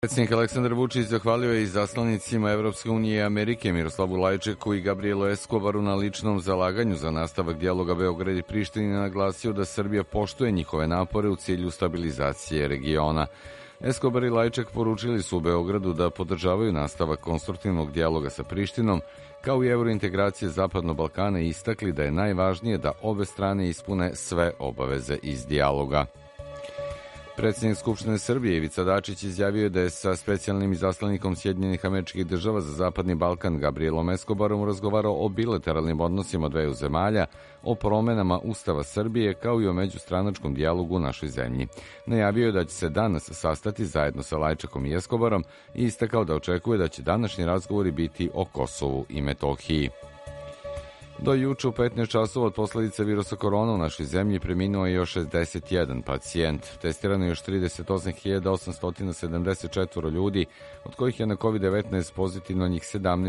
Predsjednik Aleksandar Vučić zahvalio je izaslanicima Evropske unije i Amerike Miroslavu Lajčeku i Gabrielu Escobaru na ličnom zalaganju za nastavak dijaloga Beograd i Priština, naglasio da Srbija poštuje njihove napore u cilju stabilizacije regiona. Escobar i Lajček poručili su u Beogradu da podržavaju nastavak konstruktivnog dijaloga sa Prištinom, kao i evrointegracije Zapadnog Balkana, i istakli da je najvažnije da obe strane ispune sve obaveze iz dijaloga. Predsjednik Skupštine Srbije Ivica Dačić izjavio je da je sa specijalnim izaslanikom Sjedinjenih Američkih Država za Zapadni Balkan Gabrielom Escobarom razgovarao o bilateralnim odnosima dveju zemalja, o promenama Ustava Srbije, kao i o međustranačkom dijalogu u našoj zemlji. Najavio je da će se danas sastati zajedno sa Lajčekom i Escobarom i istakao da očekuje da će današnji razgovori biti o Kosovu i Metohiji. Do juče u 15 časova od posledice virusa korona u našoj zemlji preminuo je još 61 pacijent. Testirano je još 38.874 ljudi, od kojih je na COVID-19 pozitivno njih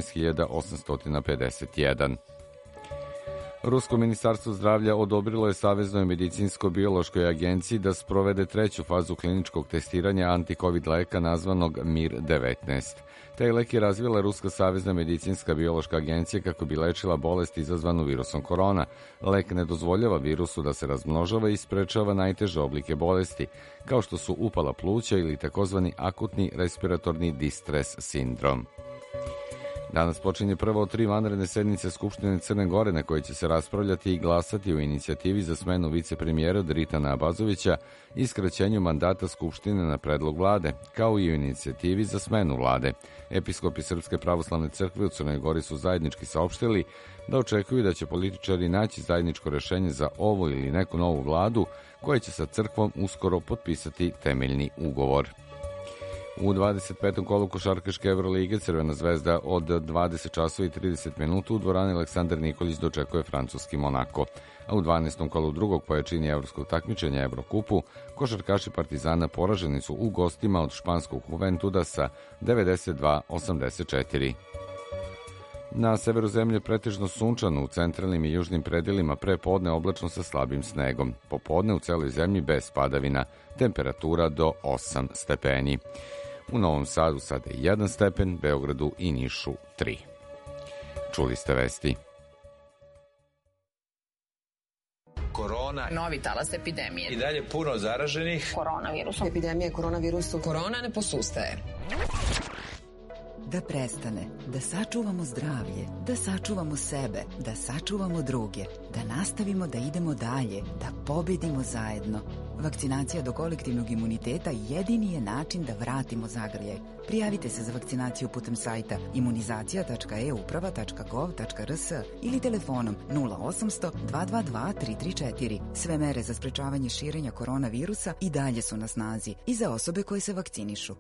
17.851. Rusko ministarstvo zdravlja odobrilo je Saveznoj medicinsko-biološkoj agenciji da sprovede treću fazu kliničkog testiranja anti-COVID leka nazvanog Mir-19. Taj lek je razvila Ruska savezna medicinska biološka agencija kako bi lečila bolest izazvanu virusom korona. Lek ne dozvoljava virusu da se razmnožava i sprečava najteže oblike bolesti, kao što su upala pluća ili takozvani akutni respiratorni distres sindrom. Danas počinje prva od 3 vanredne sednice Skupštine Crne Gore, na kojoj će se raspravljati i glasati o inicijativi za smenu vicepremijera Dritana Abazovića i skraćenju mandata Skupštine na predlog vlade, kao i o inicijativi za smenu vlade. Episkopi Srpske pravoslavne crkve u Crnoj Gori su zajednički saopštili da očekuju da će političari naći zajedničko rešenje za ovo ili neku novu vladu koja će sa crkvom uskoro potpisati temeljni ugovor. U 25. kolu košarkaške Evrolige Crvena zvezda od 20 časova i 30 minuta u dvorani Aleksandar Nikolić dočekuje francuski Monako. A u 12. kolu drugog pojačinja evropskog takmičenja Evrokupu košarkaši Partizana poraženi su u gostima od španskog Juventuda sa 92-84. Na severu zemlje pretežno sunčano, u centralnim i južnim predelima pre podne oblačno sa slabim snegom. Popodne u celoj zemlji bez padavina, temperatura do 8 stepeni. U Novom Sadu sada je 1 stepen, Beogradu i Nišu 3. Čuli ste vesti. Korona. Novi talas epidemije. I dalje puno zaraženih. Koronavirusom. Epidemija koronavirusom. Korona ne posustaje. Da prestane, da sačuvamo zdravlje, da sačuvamo sebe, da sačuvamo druge, da nastavimo da idemo dalje, da pobedimo zajedno. Vakcinacija do kolektivnog imuniteta jedini je način da vratimo zagrljaj. Prijavite se za vakcinaciju putem sajta imunizacija.euprava.gov.rs ili telefonom 0800 222 334. Sve mere za sprečavanje širenja koronavirusa i dalje su na snazi i za osobe koje se vakcinišu.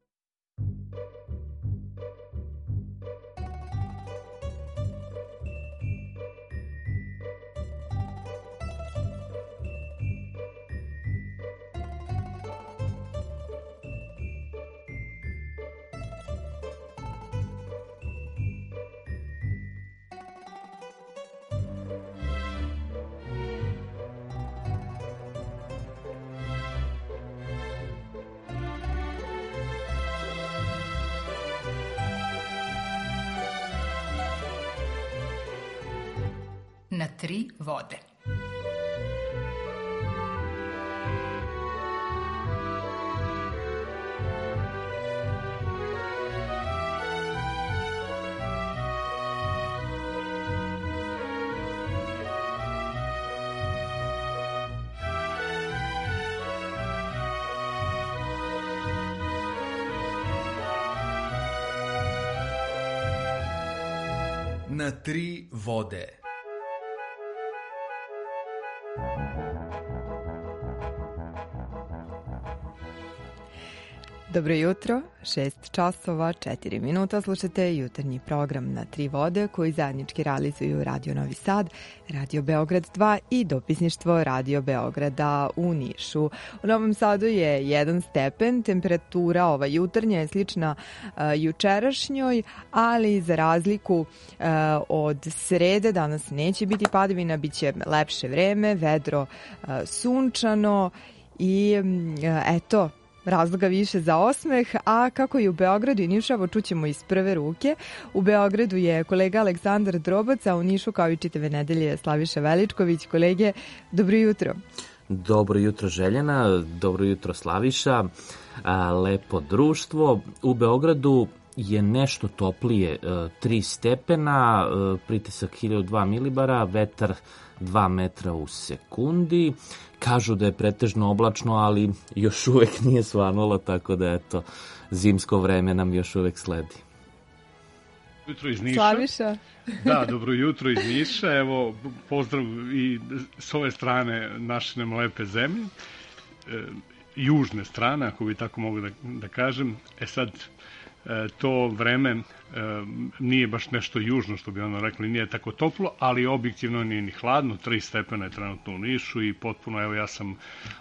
Na 3 vode. Na 3 vode. Dobro jutro, 6 časova, 4 minuta, slušate jutarnji program Na 3 vode koji zajednički realizuju Radio Novi Sad, Radio Beograd 2 i dopisništvo Radio Beograda u Nišu. U Novom Sadu je 1 stepen, temperatura ova jutarnja je slična jučerašnjoj, ali za razliku od srede danas neće biti padavina, bit će lepše vreme, vedro, sunčano i eto, razloga više za osmeh, a kako je u Beogradu i Nišu, evo čućemo iz prve ruke. U Beogradu je kolega Aleksandar Drobac, a u Nišu kao i čitave nedelje Slaviša Veličković. Kolege, dobro jutro. Dobro jutro Željena, dobro jutro Slaviša, lepo društvo. U Beogradu je nešto toplije, 3 stepena, pritisak 1002 milibara, vetar 2 metra u sekundi. Kažu da je pretežno oblačno, ali još uvek nije svanulo, tako da eto, zimsko vreme nam još uvek sledi. Jutro iz Niša. Slaviša. Da, dobro jutro iz Niša. Evo, pozdrav i s ove strane naše nam lepe zemlje. Južne strane, ako bi tako mogu da kažem. Sad, to vreme nije baš nešto južno, što bi ono rekli, nije tako toplo, ali objektivno nije ni hladno. 3 stepena je trenutno u Nišu i potpuno, evo ja sam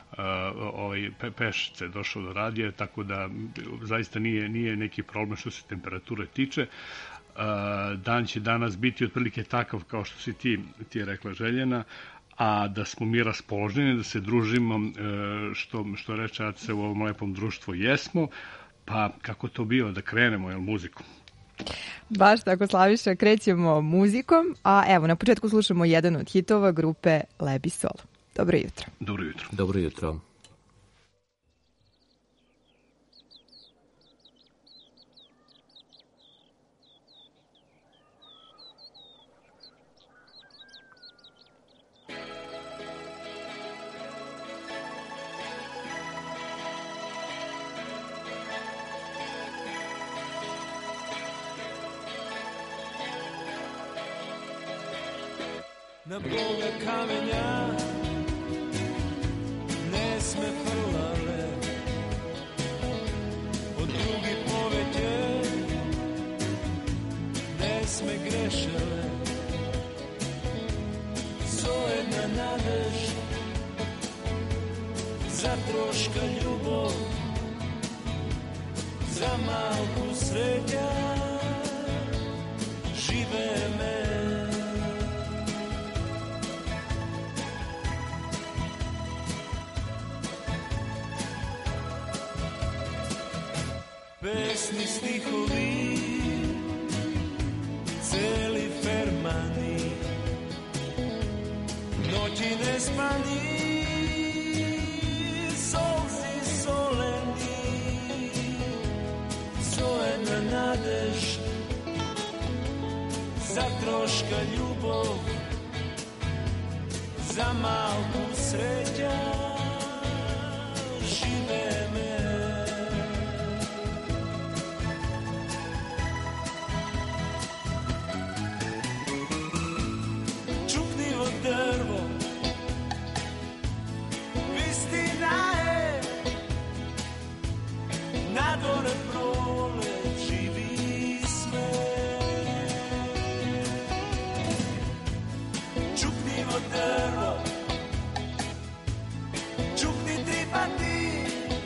pešice došao do radija, tako da zaista nije neki problem što se temperature tiče. Dan će danas biti otprilike takav kao što si ti rekla Željena, a da smo mi raspoloženi, da se družimo, što reče Ace, u ovom lepom društvu jesmo, pa kako to bio, da krenemo, muzikom? Baš tako, Slaviša, krećemo muzikom, a evo, na početku slušamo jedan od hitova grupe Lebi Sol. Dobro jutro. Dobro jutro. Dobro jutro. Na Boga kamenja ne sme frlale, od drugi povetje ne sme grešale, sojedna nadež za troška ljubov, za malku sreća žive me. Pesni stihovi, celi fermani, noći nespani, solzi soleni, sojedna nadež, za troška ljubov, za malku sreća, žive me. Drvo, vistina je, na dvore prole živi sve. Čupnivo drvo, čupni tripati,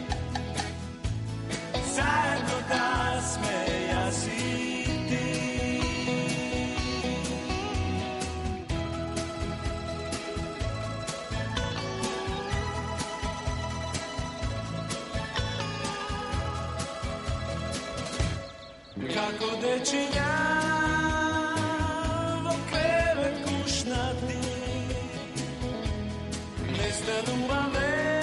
zajedno da smeja si. Kako dečinja vo krevet kušnati, ne stanuva me,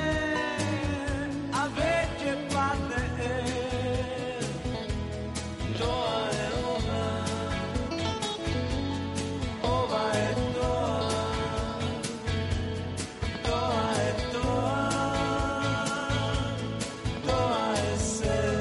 a već je padne, to je ona, ova je to, to je to, to je se.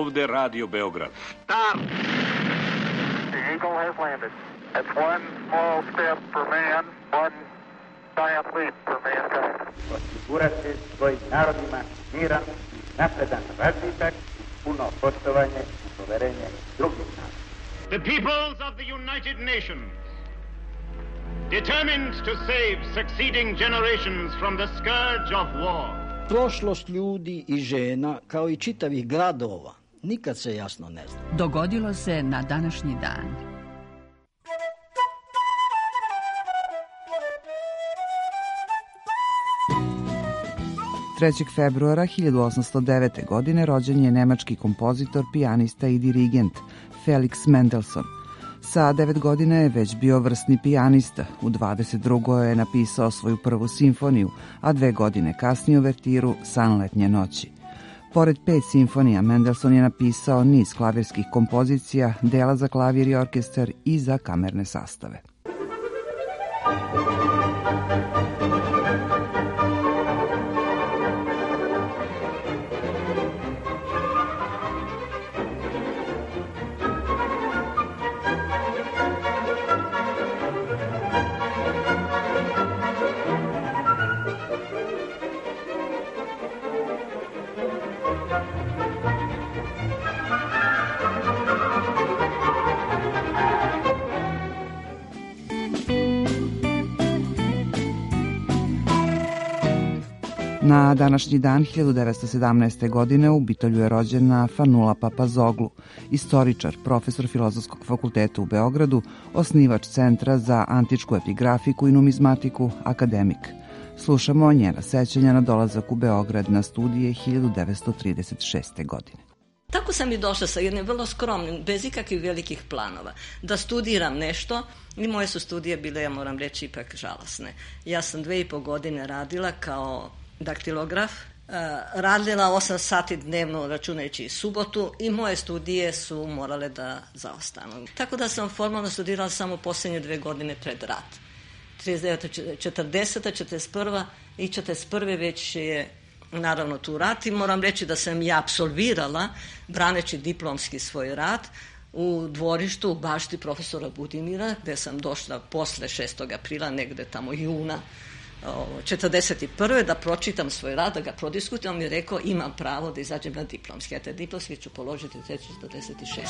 ovde Radio Beograd. Stop! The Eagle has landed. It's one small step for man, one giant leap for mankind. Osigurati svojim narodima miran, napredan razvitak, puno poštovanje i poverenje drugih naroda. The peoples of the United Nations, determined to save succeeding generations from the scourge of war. Prošlost ljudi i žena, kao i čitavih gradova, nikad se jasno ne zna. Dogodilo se na današnji dan. Trećeg februara 1809. godine rođen je nemački kompozitor, pijanista i dirigent Felix Mendelssohn. Sa 9 godina je već bio vrsni pijanista. U 22. je napisao svoju prvu simfoniju, a 2 godine kasnije uvertiru San letnje noći. Pored 5 simfonija, Mendelssohn je napisao niz klavirskih kompozicija, dela za klavir i orkestar i za kamerne sastave. Na današnji dan 1917. godine u Bitolju je rođena Fanula Papazoglu, istoričar, profesor Filozofskog fakulteta u Beogradu, osnivač Centra za antičku epigrafiku i numizmatiku, akademik. Slušamo njena sećanja na dolazak u Beograd na studije 1936. godine. Tako sam i došla sa jednim vrlo skromnim, bez ikakvih velikih planova, da studiram nešto i moje su studije bile, ja moram reći, ipak žalosne. Ja sam 2,5 godine radila kao daktilograf, radila 8 sati dnevno računajući i subotu i moje studije su morale da zaostanu. Tako da sam formalno studirala samo posljednje 2 godine pred rat. 39. 40. 41. i 41. već je naravno tu rat i moram reći da sam ja apsolvirala braneći diplomski svoj rad u dvorištu u bašti profesora Budimira, gde sam došla posle 6. aprila, negde tamo juna 41. da pročitam svoj rad, da ga prodiskutujem. On mi je rekao imam pravo da izađem na diplomski. A taj diplomski ću položiti u 1946.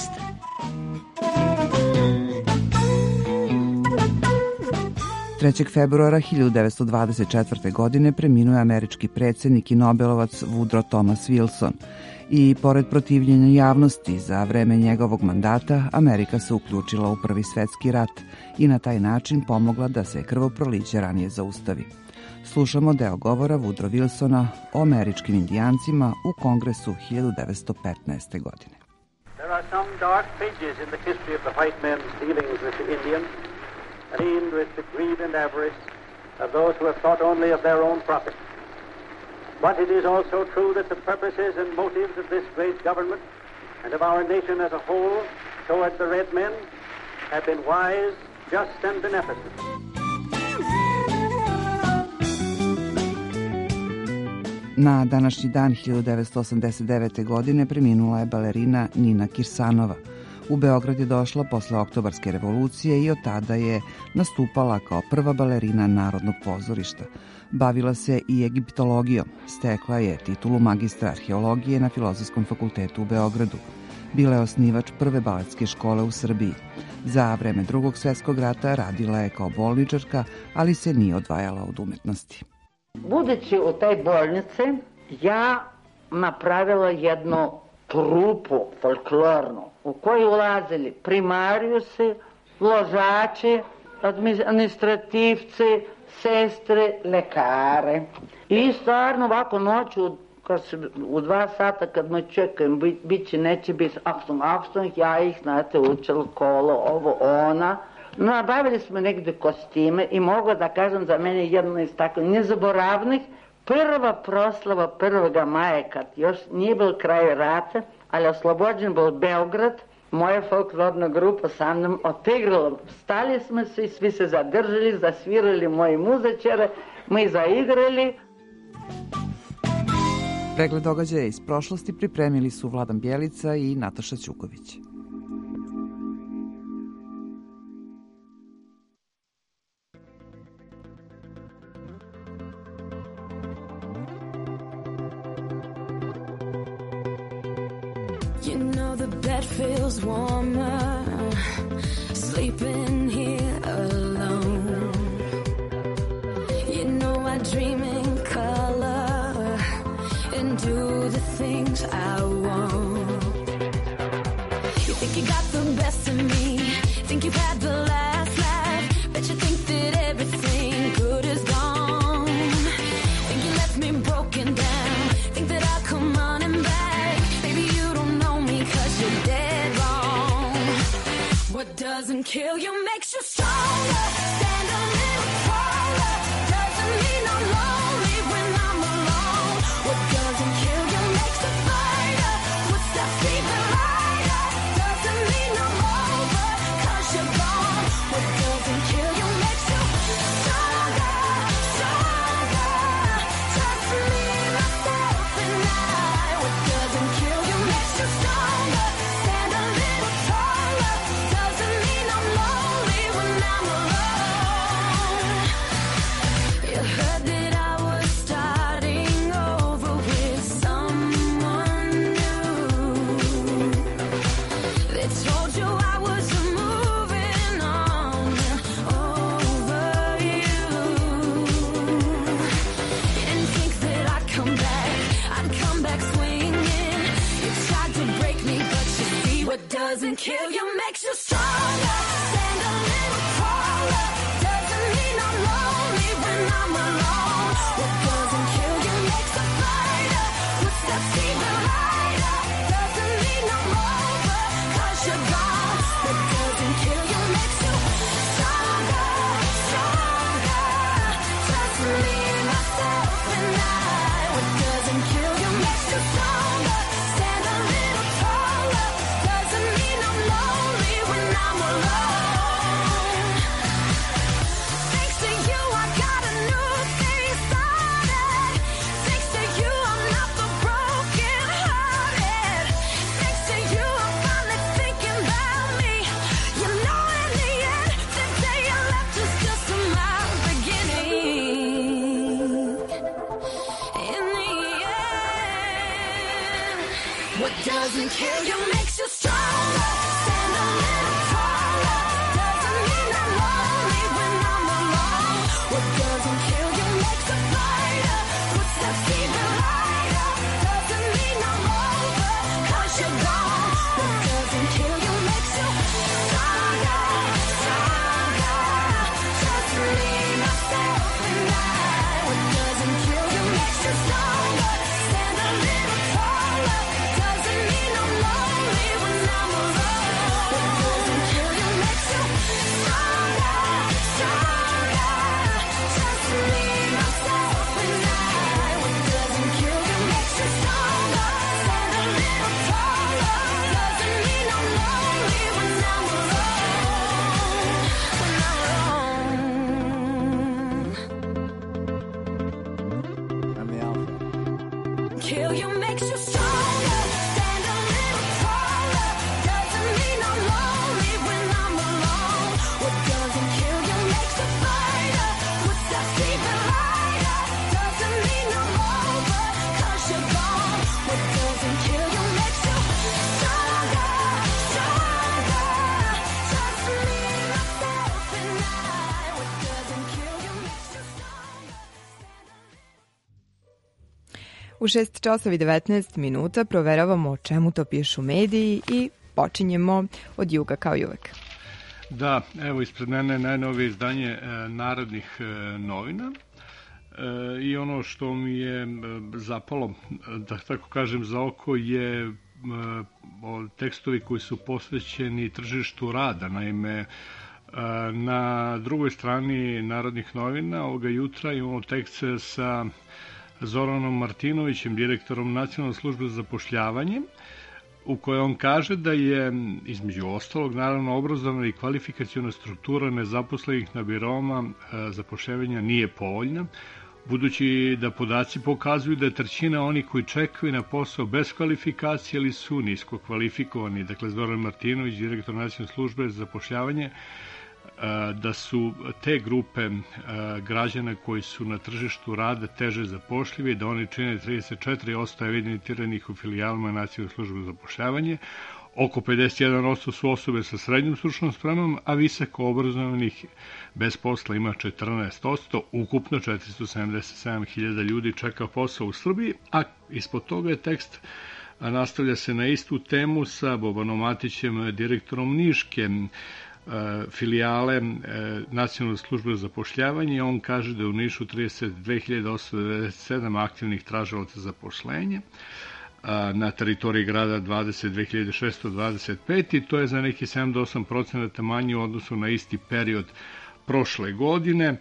3. februara 1924. godine preminuo je američki predsjednik i Nobelovac Woodrow Thomas Wilson. I pored protivljenja javnosti za vreme njegovog mandata, Amerika se uključila u Prvi svetski rat i na taj način pomogla da se krvoproliće ranije zaustavi. Slušamo deo govora Woodrow Wilsona o američkim indijancima u Kongresu 1915. godine. There are some dark pages in the history of the white men's dealings with the Indians, aimed with the greed and avarice of those who have thought only of their own profit. But it is also true that the purposes and motives of this great government and of our nation as a whole towards the red men have been wise, just, and beneficent. Na današnji dan 1989. godine preminula je balerina Nina Kirsanova. U Beograd je došla posle Oktobarske revolucije i od tada je nastupala kao prva balerina Narodnog pozorišta. Bavila se i egiptologijom. Stekla je titulu magistra arheologije na Filozofskom fakultetu u Beogradu. Bila je osnivač prve baletske škole u Srbiji. Za vreme Drugog svjetskog rata radila je kao bolničarka, ali se nije odvajala od umetnosti. Budući u tej bolnici, ja napravila jednu trupu folklornu u koju ulazili primarijusi, ložači, administrativci, sestre, lekare. I stvarno ovako noću, u 2 sata kad me čekam, bit će, neće biti, Achtung, ja ih, znate, učila kolo, ovo, ona. Nabavili smo negde kostime i mogu da kažem za mene jedno iz tako nezaboravnih, prva proslava 1. maja, kad još nije bil kraj rata, ali oslobođen byl Beograd, moja folklorna grupa sa mnom otigrala. Stali smo se i svi se zadržali, zasvirali moji muzičare, mi zaigrali. Pregled događaja iz prošlosti pripremili su Vladan Bjelica i Nataša Ćuković. You know the bed feels warmer, sleeping here alone. You know I dream in color and do the things I want. You think you got the best of me, think you've had the last laugh, bet you think that everything good is gone. Think you left me broken down, think that I'll come running back. Maybe you don't know me 'cause you're dead wrong. What doesn't kill you makes you stronger. Stand a little taller. Doesn't mean I'm lonely when I'm alone. What doesn't kill you makes a fighter. Footsteps even lighter. Doesn't mean I'm over 'cause you're gone. What doesn't kill you makes you stronger, stronger. Trust me, myself and I. What doesn't kill you makes you stronger. Stand a little taller. Doesn't mean I'm lonely when I'm alone. You heard that I was starting over with someone new. They told you I was moving on over you. You didn't think that I'd come back swinging. You tried to break me, but you see what doesn't kill you makes you stronger. Stand a little taller. Doesn't mean I'm lonely when I'm alone. What doesn't kill you makes a fighter. Footsteps even lighter. Doesn't mean I'm over 'cause you're gone. What doesn't kill you makes you stronger, stronger. Trust me, myself and I. What doesn't kill you makes you stronger. Stand a little taller. Doesn't mean I'm lonely when I'm alone. Thanks to you, I got a new thing started. Thanks to you, I'm not the broken hearted. Thanks to you, I'm finally thinking about me. You know, in the end, the day you left was just my beginning. In the end, what doesn't kill you makes you stronger. Stand a little taller. Doesn't mean I'm lonely when I'm alone. What doesn't kill you makes a fighter. Footsteps even lighter. Doesn't mean I'm over 'cause you're gone. What doesn't kill you makes you stronger, stronger. Trust me, myself and I. What doesn't kill you makes you stronger. Stand a little taller. Doesn't mean I'm lonely when I'm alone. What doesn't kill you makes you stronger, stronger. Trust me, myself and I. What doesn't kill you makes you stronger. Stand a little taller. Doesn't mean I'm lonely when I'm alone. When I'm alone. I'm the alpha. Kill you makes you stronger. Stand a little taller. Doesn't mean I'm lonely when I'm alone. What doesn't kill you makes a fighter. Footsteps even lighter. Doesn't mean I'm over 'cause you're gone. What doesn't kill you makes you stronger, stronger. Trust me, myself and I. What doesn't kill you makes you stronger. U 6 časova i 19 minuta proveravamo o čemu to pišu mediji i počinjemo od juga kao i uvek. Da, evo ispred mene je najnovije izdanje Narodnih novina i ono što mi je zapalo, da tako kažem, za oko je tekstovi koji su posvećeni tržištu rada. Naime, na drugoj strani Narodnih novina ovoga jutra imamo tekst sa Zoranom Martinovićem, direktorom Nacionalne službe za zapošljavanje, u kojoj on kaže da je, između ostalog, naravno obrazovna i kvalifikaciona struktura nezaposlenih na biroima zapošljavanja nije povoljna. budući da podaci pokazuju da je trećina onih koji čekaju na posao bez kvalifikacije ili su nisko kvalifikovani. Dakle, Zoran Martinović, direktor Nacionalne službe za zapošljavanje, da su te grupe građana koji su na tržištu rada teže zapošljivi, da oni čine 34% evidentiranih u filijalama Nacionalne službe za zapošljavanje, oko 51% su osobe sa srednjom stručnom spremom, a visoko obrazovanih bez posla ima 14%, ukupno 477.000 ljudi čeka posao u Srbiji, a ispod toga je tekst nastavlja se na istu temu sa Bobanom Matićem, direktorom Niške filijale Nacionalne službe za zapošljavanje. On kaže da je u Nišu 32.897 aktivnih tražilaca zaposlenja, na teritoriji grada 22.625 i to je za neki 7 do 8% manje u odnosu na isti period prošle godine.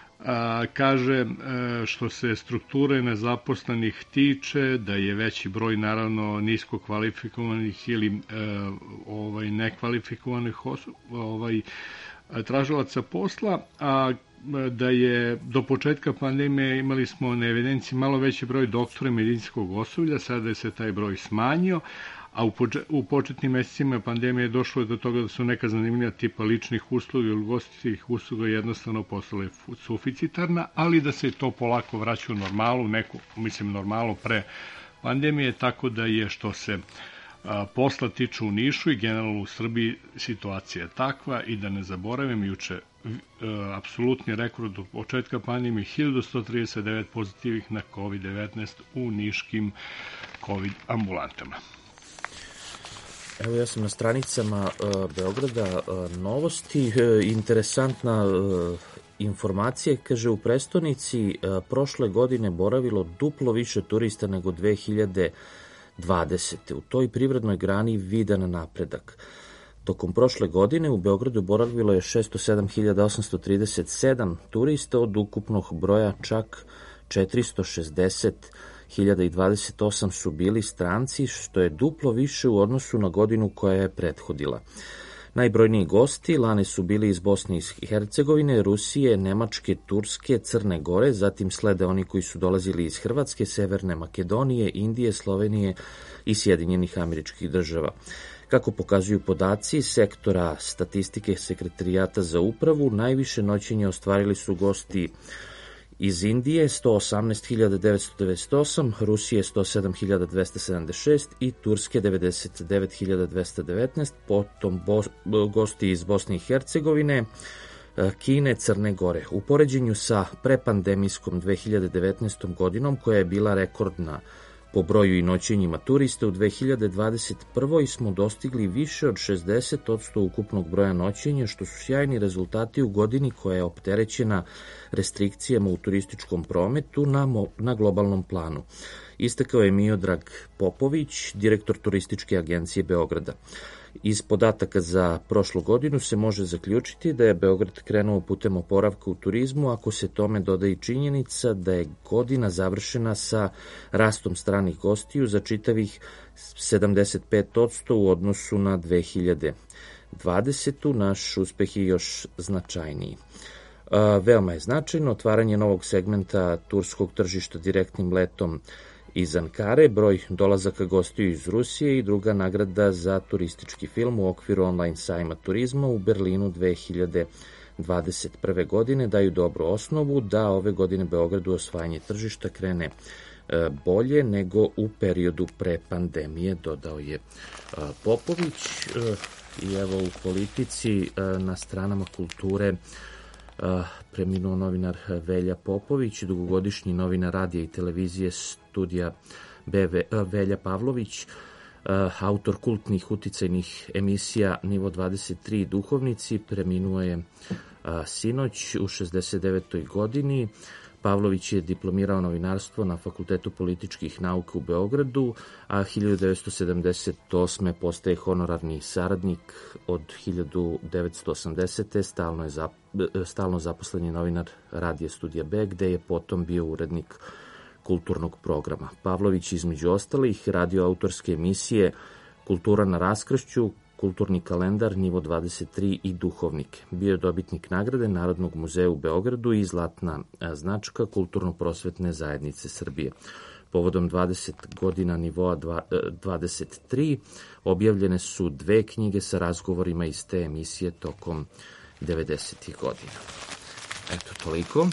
Kaže, što se strukture nezaposlenih tiče, da je veći broj naravno nisko kvalifikovanih ili nekvalifikovanih tražilaca posla, a da je do početka pandemije imali smo na evidenciji malo veći broj doktora i medicinskog osoblja, sada je se taj broj smanjio, a u početnim mesecima pandemije došlo je do toga da su neka zanimljiva tipa ličnih usluga ili ugostiteljskih usluga jednostavno postale suficitarna, ali da se to polako vraća u normalu, normalu pre pandemije, tako da je što se posla tiče u Nišu i generalno u Srbiji situacija je takva i da ne zaboravim juče apsolutni rekord od početka pandemije 1139 pozitivnih na COVID-19 u niškim COVID ambulantama. Evo ja sam na stranicama Beograda novosti. Interesantna informacija, kaže u prestonici prošle godine boravilo duplo više turista nego 2020. U toj privrednoj grani vidan napredak. Tokom prošle godine u Beogradu boravilo je 607.837 turista, od ukupnog broja čak 460.028 su bili stranci, što je duplo više u odnosu na godinu koja je prethodila. Najbrojniji gosti lani su bili iz Bosne i Hercegovine, Rusije, Nemačke, Turske, Crne Gore, zatim slede oni koji su dolazili iz Hrvatske, Severne Makedonije, Indije, Slovenije i Sjedinjenih Američkih Država. Kako pokazuju podaci sektora statistike Sekretarijata za upravu, najviše noćenja ostvarili su gosti iz Indije 118.998, Rusije 107.276 i Turske 99.219, potom gosti iz Bosne i Hercegovine, Kine, Crne Gore. U poređenju sa prepandemijskom 2019. godinom, koja je bila rekordna po broju i noćenjima turista, u 2021. smo dostigli više od 60% ukupnog broja noćenja, što su sjajni rezultati u godini koja je opterećena restrikcijama u turističkom prometu na globalnom planu. Istakao je Miodrag Popović, direktor Turističke agencije Beograda. Iz podataka za prošlu godinu se može zaključiti da je Beograd krenuo putem oporavka u turizmu, ako se tome doda i činjenica da je godina završena sa rastom stranih gostiju za čitavih 75% u odnosu na 2020. Naš uspeh je još značajniji. Veoma je značajno otvaranje novog segmenta turskog tržišta direktnim letom iz Ankare, broj dolazaka gostiju iz Rusije i druga nagrada za turistički film u okviru online sajma turizma u Berlinu 2021. godine daju dobru osnovu da ove godine Beogradu osvajanje tržišta krene bolje nego u periodu pre pandemije, dodao je Popović. I evo u politici na stranama kulture preminuo novinar Velja Popović, dugogodišnji novinar radija i televizije studija Velja Pavlović, autor kultnih uticajnih emisija Nivo 23 i Duhovnici, preminuo je sinoć u 69. godini. Pavlović je diplomirao novinarstvo na Fakultetu političkih nauka u Beogradu, a 1978. postaje honorarni saradnik od 1980. Stalno zaposleni novinar radija studija B, gde je potom bio urednik kulturnog programa. Pavlović između ostalih radio autorske emisije Kultura na raskršću, kulturni kalendar nivo 23 i duhovnik. Bio je dobitnik nagrade Narodnog muzeja u Beogradu i zlatna značka Kulturno-prosvetne zajednice Srbije. Povodom 20 godina nivoa 23 objavljene su 2 knjige sa razgovorima iz te emisije tokom 90. godina. Eto, toliko.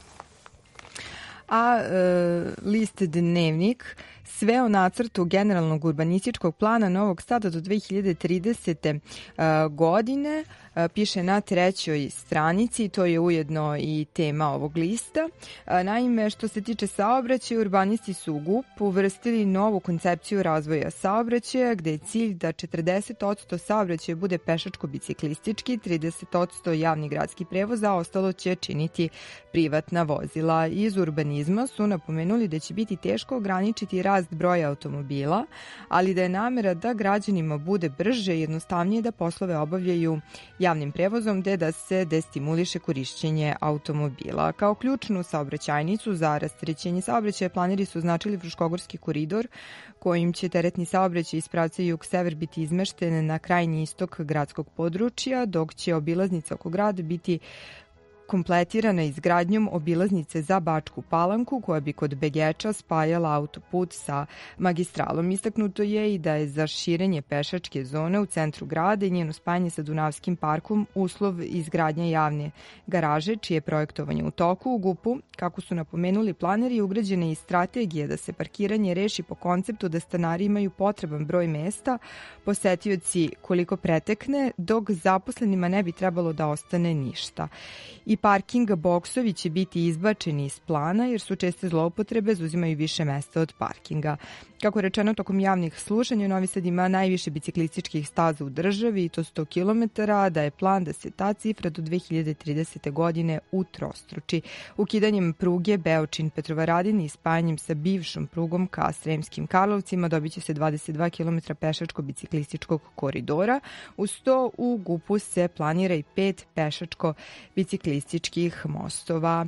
A list Dnevnik sve o nacrtu generalnog urbanističkog plana Novog Sada do 2030. godine piše na 3. stranici, to je ujedno i tema ovog lista. Naime, što se tiče saobraćaja, urbanisti su u GUP uvrstili novu koncepciju razvoja saobraćaja, gde je cilj da 40% saobraćaja bude pešačko-biciklistički, 30% javni gradski prevoz, a ostalo će činiti privatna vozila. Iz urbanizma su napomenuli da će biti teško ograničiti rast broja automobila, ali da je namera da građanima bude brže i jednostavnije da poslove obavljaju javnim prevozom, te da se destimuliše korišćenje automobila. Kao ključnu saobraćajnicu za rasterećenje saobraćaja planeri su označili Fruškogorski koridor, kojim će teretni saobraćaj iz pravca jug-sever biti izmešten na krajnji istok gradskog područja, dok će obilaznica oko grada biti kompletirana izgradnjom obilaznice za Bačku Palanku, koja bi kod Begeča spajala autoput sa magistralom. Istaknuto je i da je za širenje pešačke zone u centru grada i njeno spajanje sa Dunavskim parkom uslov izgradnje javne garaže, čije je projektovanje u toku. U GUP-u, kako su napomenuli planeri, ugrađena je i strategija da se parkiranje reši po konceptu da stanari imaju potreban broj mesta, posetioci koliko pretekne, dok zaposlenima ne bi trebalo da ostane ništa. I parking boksovi će biti izbačeni iz plana jer su česte zloupotrebe, zauzimaju više mesta od parkinga. Kako je rečeno tokom javnih slušanja, Novi Sad ima najviše biciklističkih staza u državi i to 100 km, da je plan da se ta cifra do 2030. godine utrostruči. Ukidanjem pruge Beočin-Petrovaradin i spajanjem sa bivšom prugom ka Sremskim Karlovcima dobit će se 22 km pešačko-biciklističkog koridora. Uz to u GUP-u se planira i 5 pešačko-biciklističkih mostova.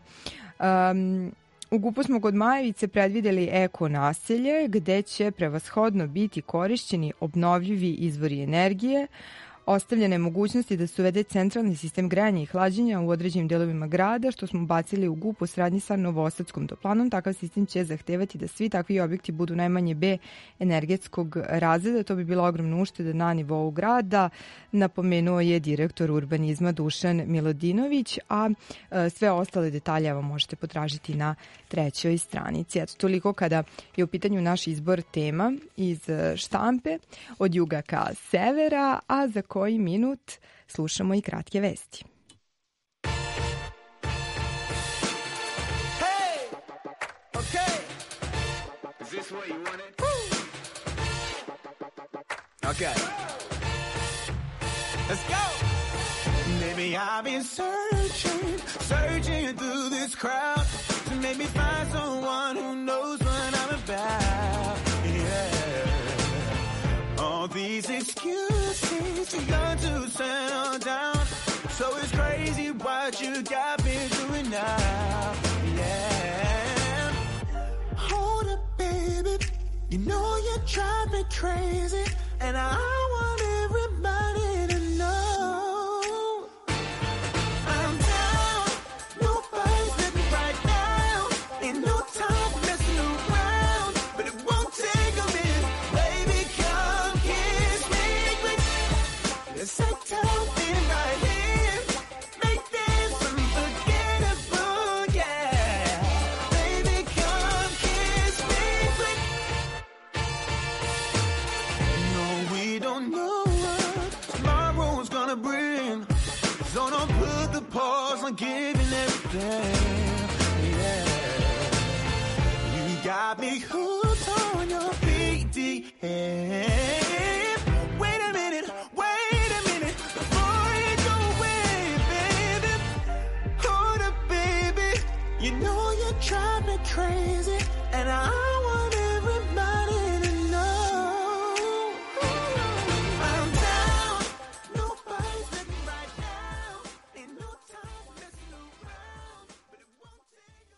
U GUP-u smo kod Majevice predvideli eko naselje, gde će prevashodno biti korišćeni obnovljivi izvori energije, ostavljene mogućnosti da se uvede centralni sistem grejanja i hlađenja u određenim delovima grada, što smo bacili u GUP u saradnji sa Novosadskom toplanom. Takav sistem će zahtevati da svi takvi objekti budu najmanje B energetskog razreda. To bi bila ogromna ušteda na nivou grada, napomenuo je direktor urbanizma Dušan Milodinović, a sve ostale detalje vam možete potražiti na 3. stranici. Eto, toliko kada je u pitanju naš izbor tema iz štampe od juga ka severa, a za koji minut slušamo i kratke vesti. Hey! Okay. Is this what you wanted? Okay. Let's go. Maybe I've been searching through this crowd to maybe find someone who knows what I'm about. Yeah. All these excuses, too young to settle down. So it's crazy what you got me doing now. Yeah. Hold up, baby. You know you drive me crazy, and I want everybody to know. I'm down. Nobody's letting right now. Ain't no time for messing around, but it won't take a minute. Baby, come kiss me quick. Let's take time in right here. Make this unforgettable, yeah. Baby, come kiss me quick. No, we don't know what tomorrow's gonna bring, so don't put the pause on giving everything, yeah. You got me hooked on your BDM. Wait a minute before you go away, baby. Hold up, baby. You know you drive me crazy, and I want everybody to know. I'm down. Nobody's letting right now. Ain't no time for messing around, but it won't take a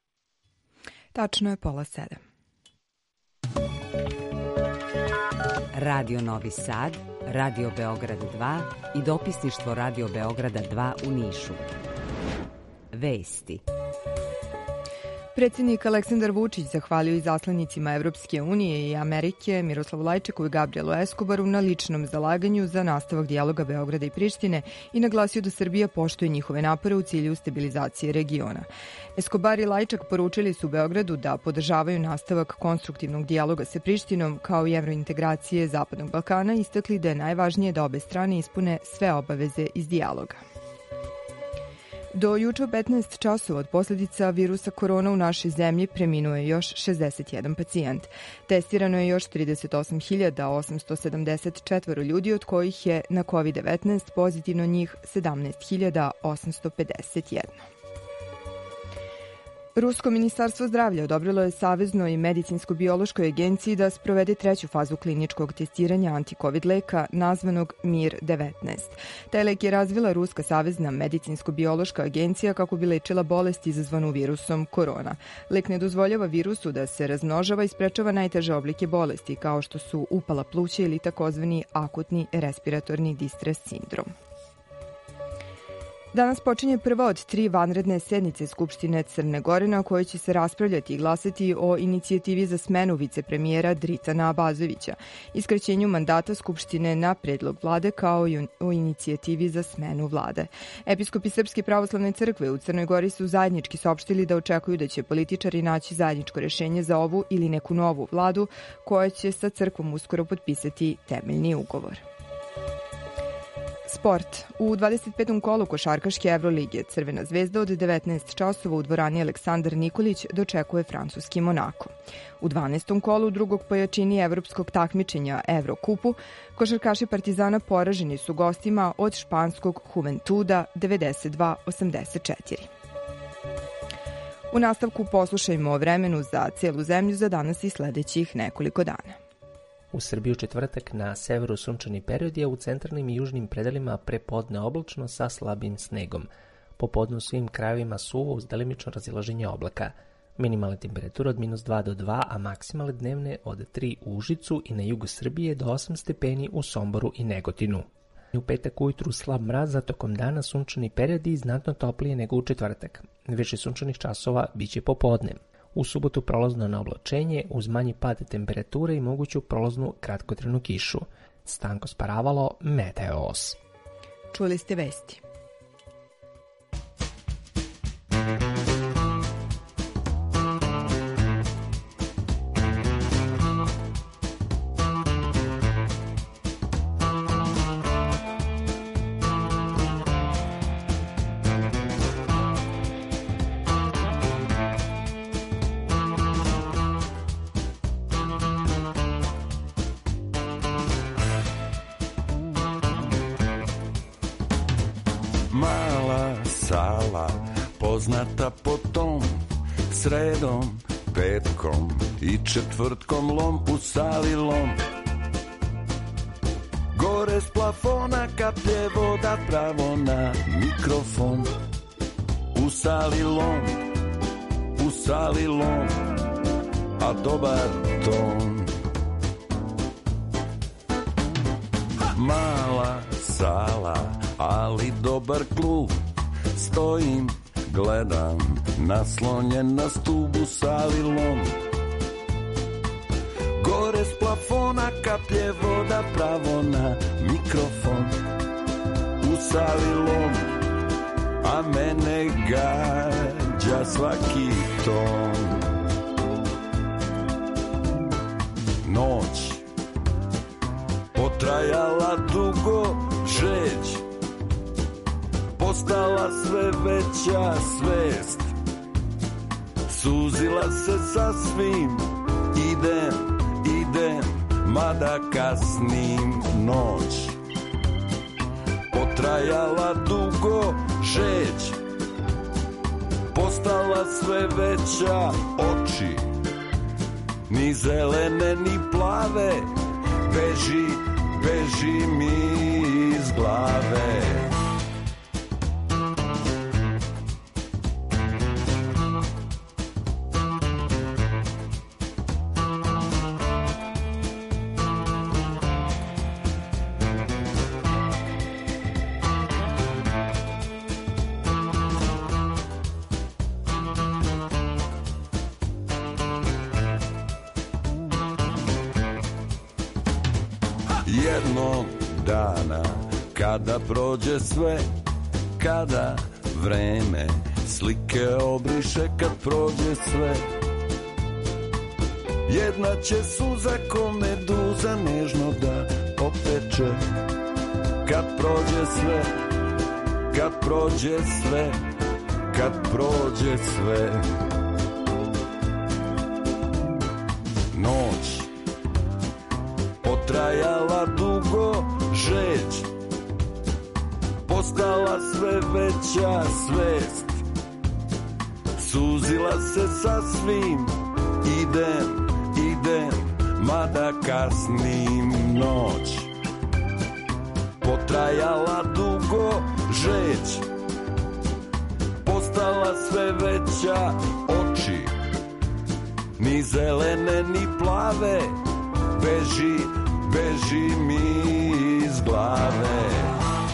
minute. Tačno je 6:30. Radio Novi Sad, Radio Beograd 2 i dopisništvo Radio Beograda 2 u Nišu. Vesti. Predsjednik Aleksandar Vučić zahvalio izaslanicima Evropske unije i Amerike Miroslavu Lajčeku i Gabrielu Eskobaru na ličnom zalaganju za nastavak dijaloga Beograda i Prištine i naglasio da Srbija poštuje njihove napore u cilju stabilizacije regiona. Eskobar i Lajčak poručili su Beogradu da podržavaju nastavak konstruktivnog dijaloga sa Prištinom kao i evrointegracije Zapadnog Balkana i istakli da je najvažnije da obe strane ispune sve obaveze iz dijaloga. Do juče 15 časova od posljedica virusa korona u našoj zemlji preminuo je još 61 pacijent. Testirano je još 38.874 ljudi, od kojih je na COVID-19 pozitivno njih 17.851. Rusko ministarstvo zdravlja odobrilo je Saveznoj medicinsko-biološkoj agenciji da sprovede treću fazu kliničkog testiranja antikovid leka nazvanog Mir-19. Taj lek je razvila Ruska savezna medicinsko-biološka agencija kako bi lečila bolest izazvanu virusom korona. Lek ne dozvoljava virusu da se razmnožava i sprečava najteže oblike bolesti kao što su upala pluća ili takozvani akutni respiratorni distres sindrom. Danas počinje prva od 3 vanredne sednice Skupštine Crne Gore na kojoj će se raspravljati i glasati o inicijativi za smenu vicepremijera Dritana Abazovića, iskraćenju mandata Skupštine na predlog vlade kao i o inicijativi za smenu vlade. Episkopi Srpske pravoslavne crkve u Crnoj Gori su zajednički saopštili da očekuju da će političari naći zajedničko rješenje za ovu ili neku novu vladu koja će sa crkvom uskoro potpisati temeljni ugovor. Sport. U 25. kolu košarkaške Evrolige Crvena zvezda od 19 časova u dvorani Aleksandar Nikolić dočekuje francuski Monako. U 12. kolu drugog pojačini evropskog takmičenja Evrokupu košarkaši Partizana poraženi su gostima od španskog Juventuda 92-84. U nastavku poslušajmo o vremenu za cijelu zemlju za danas i sledećih nekoliko dana. U Srbiji u četvrtak na severu sunčani period je, u centralnim i južnim predelima prepodne oblačno sa slabim snegom. Popodne u svim krajevima suvo uz delimično razilaženje oblaka. Minimalne temperature od -2 do 2, a maksimalne dnevne od 3 u Užicu i na jugu Srbije do 8 stepeni u Somboru i Negotinu. U petak ujutru slab mraz, a tokom dana sunčani period i znatno toplije nego u četvrtak. Više sunčanih časova biće popodne. U subotu prolazno na oblačenje uz manji pad temperature i moguću prolaznu kratkotrajnu kišu. Stanko Sparavalo, Meteos. Čuli ste vesti. Poznata po tom sredom, petkom i četvrtkom lom u sali lom. Gore s plafona kaplje voda pravo na mikrofon. U sali lom, a dobar ton. Mala sala, ali dobar klub. Stojim, gledam, naslonjen na stubu sali lom. Gore s plafona kaplje voda pravo na mikrofon. U sali lom, a mene gađa svaki ton. Noć potrajala dugo, žeć postala sve veća svest. Suzila se sasvim, idem, mada kasnim. Noć potrajala dugo, žeć postala sve veća. Oči ni zelene ni plave, beži mi iz glave. jednog dana, kada prođe sve, kada vreme slike obriše, kad prođe sve. Jedna će suza ko meduza nežno da opeče, kad prođe sve, kad prođe sve, kad prođe sve. Noć potrajala dugo, žeć postala sve veća, svest suzila se sasvim. Idem, mada kasnim. Noć potrajala dugo, žeć postala sve veća, oči ni zelene ni plave, beži mi iz glave.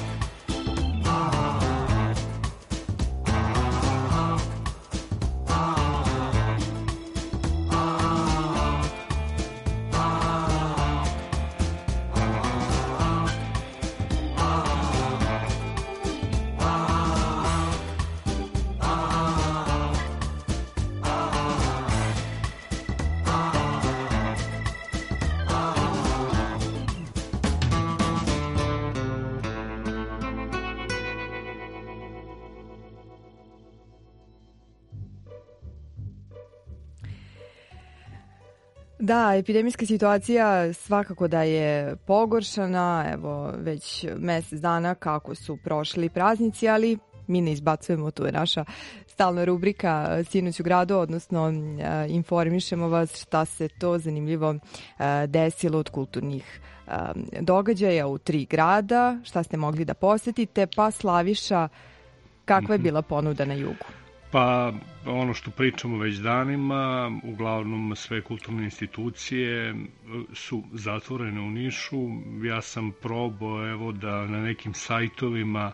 Da, epidemijska situacija svakako da je pogoršana, evo već mesec dana kako su prošli praznici, ali mi ne izbacujemo, tu je naša stalna rubrika Sinoć u gradu, odnosno informišemo vas šta se to zanimljivo desilo od kulturnih događaja u 3 grada, šta ste mogli da posetite, pa Slaviša, kakva je bila ponuda na jugu? Pa ono što pričamo već danima, uglavnom sve kulturne institucije su zatvorene u Nišu. Ja sam probao evo da na nekim sajtovima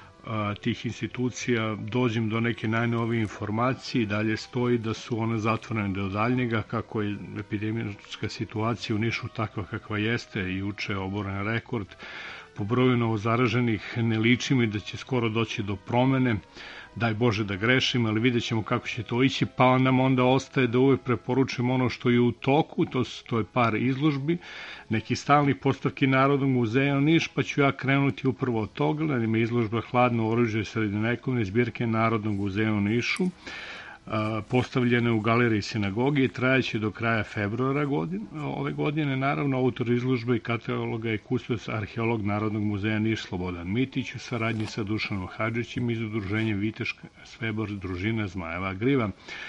tih institucija dođem do neke najnovije informacije i dalje stoji da su one zatvorene do daljnjega, kako je epidemijska situacija u Nišu takva kakva jeste. Juče je oboren rekord po broju novozaraženih, ne liči mi da će skoro doći do promene. Daj Bože da grešim, ali vidjet ćemo kako će to ići, pa nam onda ostaje da uvek preporučimo ono što je u toku, to je par izložbi, neki stalni postavki Narodnog muzeja Niš, pa ću ja krenuti upravo od toga, da ima izložba Hladno oružje srednjovekovne zbirke Narodnog muzeja u Nišu, postavljene u galeriji sinagoge i trajaće do kraja februara ove godine. Naravno, autor izložbe i kataloga je kustos arheolog Narodnog muzeja Niš Slobodan Mitić u saradnji sa Dušanom Hadžićem iz udruženja Viteška Svebor družina Zmajeva Griva.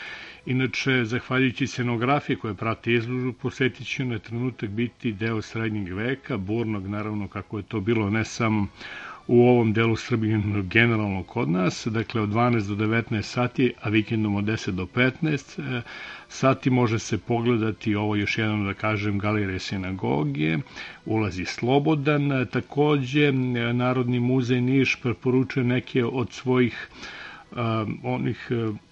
Inače, zahvaljujući scenografiji koja prati izložbu, posjetit će na trenutak biti deo srednjeg veka, burnog, naravno, kako je to bilo ne samo u ovom delu Srbije, generalno kod nas, dakle od 12 do 19 sati, a vikendom od 10 do 15 sati može se pogledati ovo, još jednom da kažem, galerije sinagoge, ulazi slobodan. Takođe, Narodni muzej Niš preporučuje neke od svojih onih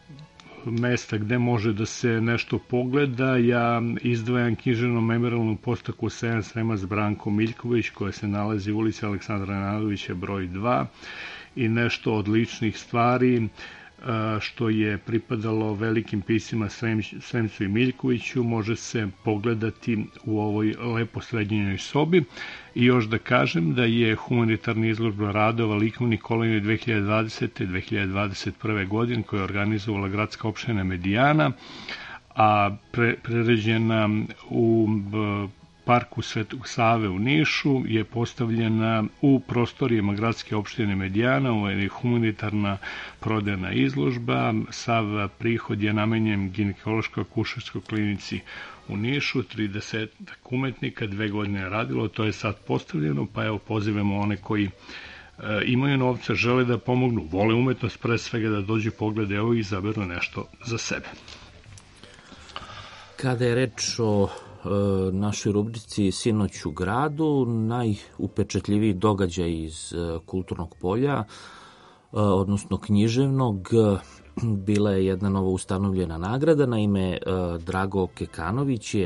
mesta gde može da se nešto pogleda. Ja izdvajam književno memorialnu postavku Sejan Sremac Branko Miljković, koja se nalazi u ulici Aleksandra Nenadovića broj 2, i nešto od ličnih stvari što je pripadalo velikim piscima Sremcu i Miljkoviću može se pogledati u ovoj lepo srednjenoj sobi. I još da kažem da je humanitarna izložba radova likovnih kolonija 2020. i 2021. godine koja je organizovala gradska opština Medijana, a preređena u parku Svetog Save u Nišu, je postavljena u prostorijama gradske opštine Medijana. Ovo je humanitarna prodajna izložba. Sav prihod je namenjen ginekološko-akušerskoj klinici u Nišu. 30 umetnika, 2 godine je radilo, to je sad postavljeno, pa evo pozivamo one koji imaju novca, žele da pomognu, vole umetnost, pre svega da dođu poglede ovo i izaberu nešto za sebe. Kada je reč o našoj rubrici Sinoć u gradu, najupečatljiviji događaj iz kulturnog polja, odnosno književnog, bila je jedna novo ustanovljena nagrada. Naime, Drago Kekanović je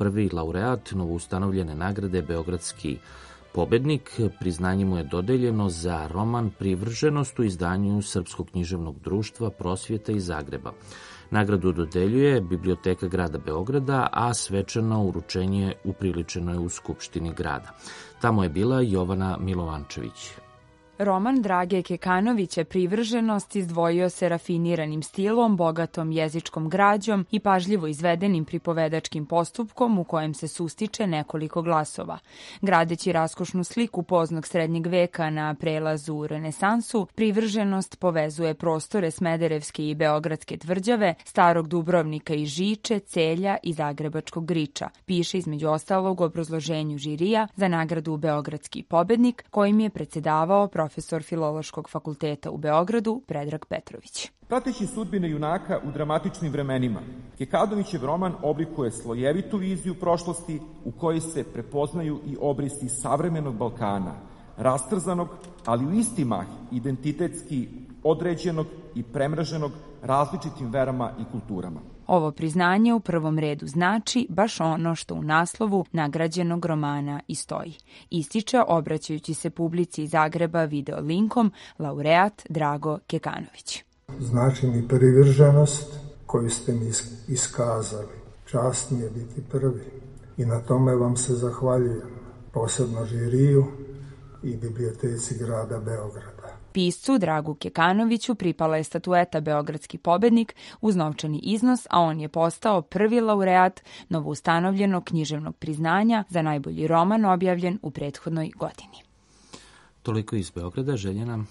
prvi laureat novoustanovljene nagrade Beogradski pobednik. Priznanje mu je dodeljeno za roman Privrženost u izdanju Srpskog književnog društva Prosvjeta iz Zagreba. Nagradu dodeljuje Biblioteka grada Beograda, a svečano uručenje upriličeno je u Skupštini grada. Tamo je bila Jovana Milovančević. Roman Drage Kekanovića Privrženost izdvojio se rafiniranim stilom, bogatom jezičkom građom i pažljivo izvedenim pripovedačkim postupkom u kojem se sustiče nekoliko glasova. Gradeći raskošnu sliku poznog srednjeg veka na prelazu u renesansu, Privrženost povezuje prostore Smederevske i Beogradske tvrđave, Starog Dubrovnika i Žiče, Celja i Zagrebačkog Griča, piše između ostalog u obrazloženju žirija za nagradu Beogradski pobednik, kojim je predsedavao profesor Filološkog fakulteta u Beogradu Predrag Petrović. Prateći sudbine junaka u dramatičnim vremenima, Kekanovićev roman oblikuje slojevitu viziju prošlosti u kojoj se prepoznaju i obrisi savremenog Balkana, rastrzanog, ali u isti mah identitetski određenog i premraženog različitim verama i kulturama. Ovo priznanje u prvom redu znači baš ono što u naslovu nagrađenog romana i stoji. Ističe, obraćajući se publici iz Zagreba video linkom, laureat Drago Kekanović. Znači mi privrženost koju ste mi iskazali. Čast mi je biti prvi i na tome vam se zahvaljujem, posebno žiriju i Biblioteci grada Beograda. Piscu Dragu Kekanoviću pripala je statueta Beogradski pobednik uz novčani iznos, a on je postao prvi laureat novoustanovljenog književnog priznanja za najbolji roman objavljen u prethodnoj godini. Toliko iz Beograda, Željena.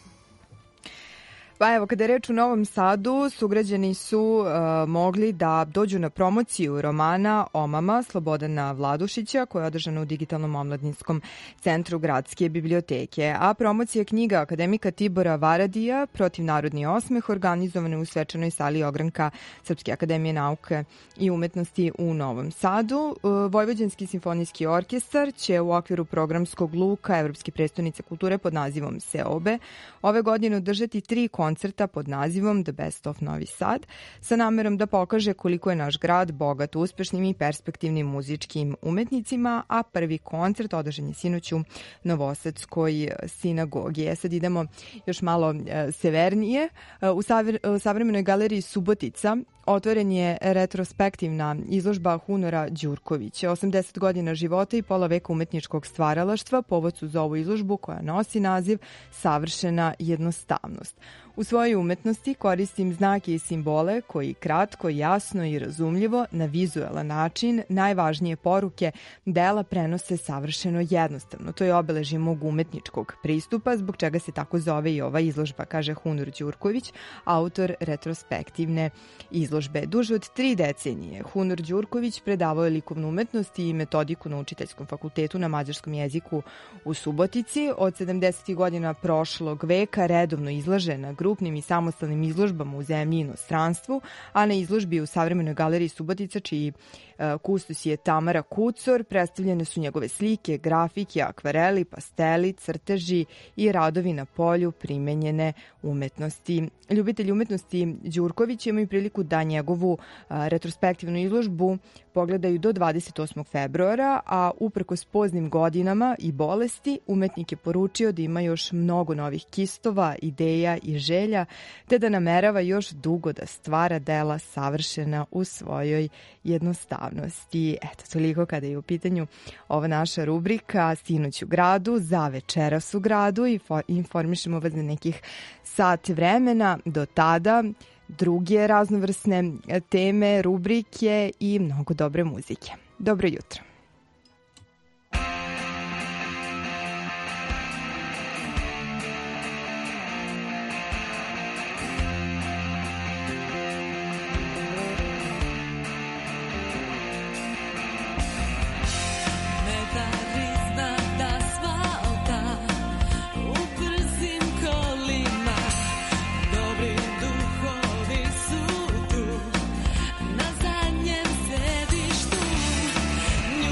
Pa evo, kada je reč u Novom Sadu, sugrađani su mogli da dođu na promociju romana O mama Slobodana Vladušića, koja je održana u Digitalnom omladinskom centru Gradske biblioteke. A promocija knjiga akademika Tibora Varadija Protiv narodni osmeh organizovana u svečanoj sali ogranka Srpske akademije nauke i umetnosti u Novom Sadu. Vojvođanski simfonijski orkestar će u okviru programskog luka Evropske prestonice kulture pod nazivom Seobe ove godine održati 3 koncerta pod nazivom The Best of Novi Sad, sa namerom da pokaže koliko je naš grad bogat uspešnim i perspektivnim muzičkim umetnicima, a prvi koncert održan je sinoć u Novosadskoj sinagogi. Sad idemo još malo severnije. U Savremenoj galeriji Subotica otvoren je retrospektivna izložba Hunora Đurkovića, 80 godina života i pola veka umetničkog stvaralaštva. Povod su za ovu izložbu koja nosi naziv Savršena jednostavnost. U svojoj umetnosti koristim znake i simbole koji kratko, jasno i razumljivo na vizualan način najvažnije poruke dela prenose savršeno jednostavno. To je obeležje mog umetničkog pristupa, zbog čega se tako zove i ova izložba, kaže Hunor Đurković, autor retrospektivne izložbe. Duže od 3 decenije Hunor Đurković predavao je likovnu umetnost i metodiku na Učiteljskom fakultetu na mađarskom jeziku u Subotici. Od 70. godina prošlog veka redovno izlaže na grupnim i samostalnim izložbama u zemlji i inostranstvu, a na izložbi u Savremenoj galeriji Subotica, čiji kustos je Tamara Kucor, predstavljene su njegove slike, grafike, akvareli, pasteli, crteži i radovi na polju primenjene umetnosti. Ljubitelji umetnosti Đurković imaju priliku da njegovu retrospektivnu izložbu pogledaju do 28. februara, a uprkos poznim godinama i bolesti, umetnik je poručio da ima još mnogo novih kistova, ideja i želja, te da namerava još dugo da stvara dela savršena u svojoj jednostavnosti. Eto, toliko kada je u pitanju ova naša rubrika Sinoć u gradu, za večeras u gradu, i informišemo vas za nekih sat vremena. Do tada druge raznovrsne teme, rubrike i mnogo dobre muzike. Dobro jutro. Na zadnjem sedištu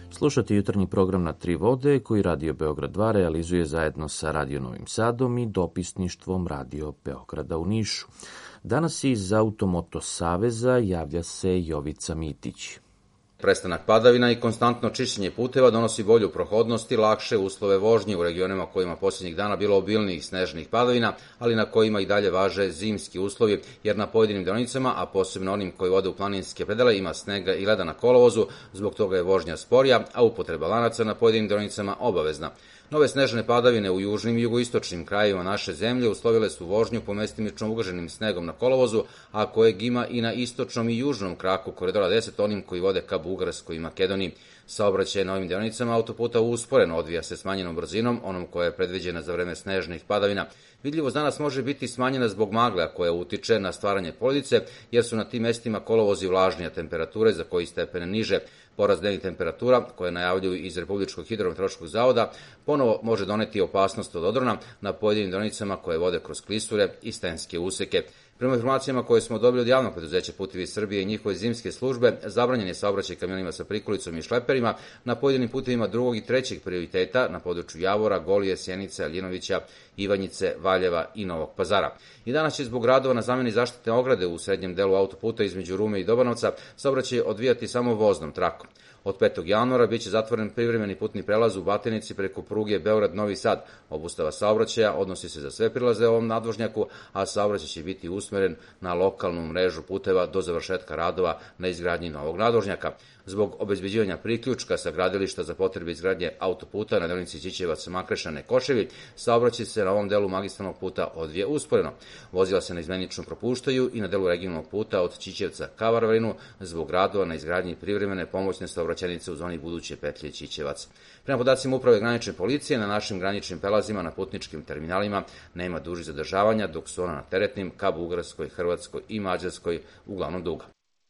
Slušate jutarnji program Na tri vode koji Radio Beograd 2 realizuje zajedno sa Radio Novim Sadom i dopisništvom Radio Beograda u Nišu. Danas iz Automoto Saveza javlja se Jovica Mitić. Prestanak padavina i konstantno čišćenje puteva donosi bolju prohodnost i lakše uslove vožnje u regionima kojima posljednjih dana bilo obilnijih snežnih padavina, ali na kojima i dalje važe zimski uslovi, jer na pojedinim deonicama, a posebno onim koji vode u planinske predele, ima snega i leda na kolovozu, zbog toga je vožnja sporija, a upotreba lanaca na pojedinim deonicama obavezna. Nove snežne padavine u južnim i jugoistočnim krajevima naše zemlje uslovile su vožnju pomestimično ugroženim snegom na kolovozu, a kojeg ima i na istočnom i južnom kraku koridora 10, onim koji vode ka Bugarskoj i Makedoniji. Saobraćaj na ovim deonicama autoputa usporeno odvija se smanjenom brzinom, onom koja je predviđena za vreme snežnih padavina. Vidljivost danas može biti smanjena zbog magle koja utiče na stvaranje poledice, jer su na tim mestima kolovozi vlažnije temperature za koji stepen niže. Porast dnevnih temperatura, koje najavljuju iz Republičkog hidrometeorološkog zavoda, ponovo može doneti opasnost od odrona na pojedinim deonicama koje vode kroz klisure i stenske useke. Prema informacijama koje smo dobili od javnog preduzeća Putevi Srbije i njihove zimske službe, zabranjen je saobraćaj kamionima sa prikolicom i šleperima na pojedinim putevima drugog i trećeg prioriteta na području Javora, Golije, Sjenice, Aljinovića, Ivanjice, Valjeva i Novog Pazara. I danas će zbog radova na zameni zaštitne ograde u srednjem delu autoputa između Rume i Dobanovca saobraćaj odvijati samo voznom trakom. Od 5. januara biće zatvoren privremeni putni prelaz u Batinici preko pruge Beograd-Novi Sad. Obustava saobraćaja odnosi se za sve prilaze ovom nadvožnjaku, a saobraćaj će biti usmeren na lokalnu mrežu puteva do završetka radova na izgradnji novog nadvožnjaka. Zbog obezbeđivanja priključka sa gradilišta za potrebe izgradnje autoputa na deonici Ćićevac-Makrešane-Koševi, saobraćaj se na ovom delu magistralnog puta odvije usporeno. Vozila se naizmenično propuštaju i na delu regionalnog puta od Ćićevca ka Varvarinu zbog radova na izgradnji privremene pomoćne saobraćajnice u zoni buduće petlje Ćićevac. Prema podacima Uprave granične policije, na našim graničnim prelazima na putničkim terminalima nema dužih zadržavanja, dok su ona na teretnim ka Bugarskoj, Hrvatskoj i Mađarskoj uglavnom duga.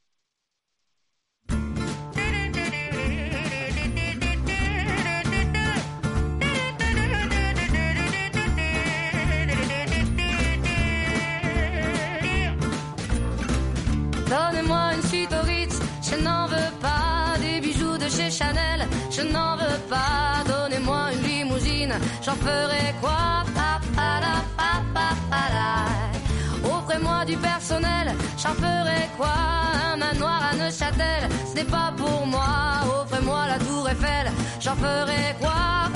Donnez-moi une suite au Ritz, je n'en veux pas. Des bijoux de chez Chanel, je n'en veux pas. Donnez-moi une limousine, j'en ferai quoi? Offrez-moi du personnel, j'en ferai quoi? Un manoir à Neuchâtel, ce n'est pas pour moi. Offrez-moi la tour Eiffel, j'en ferai quoi?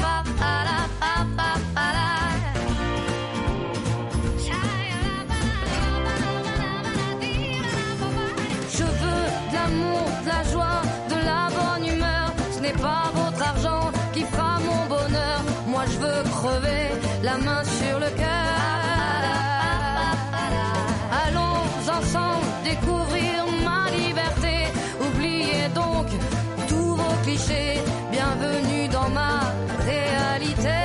Je veux de l'amour, de la joie, de la bonne humeur. Ce n'est pas votre argent qui fera mon bonheur. Moi je veux crever la main sur le cœur. Allons ensemble découvrir ma liberté. Oubliez donc tous vos clichés. Bienvenue dans ma réalité.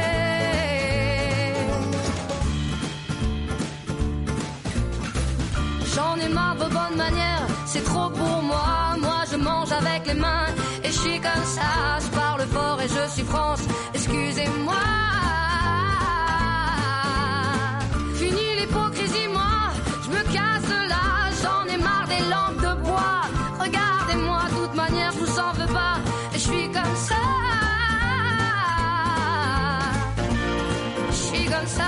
J'en ai marre de vos bonnes manières, c'est trop pour moi. Moi je mange avec les mains et je suis comme ça. Je parle fort et je suis France, excusez-moi. Fini l'hypocrisie, moi, je me casse de là. J'en ai marre des lampes de bois. Regardez-moi, de toute manière je vous en veux pas. Et je suis comme ça. Je suis comme ça.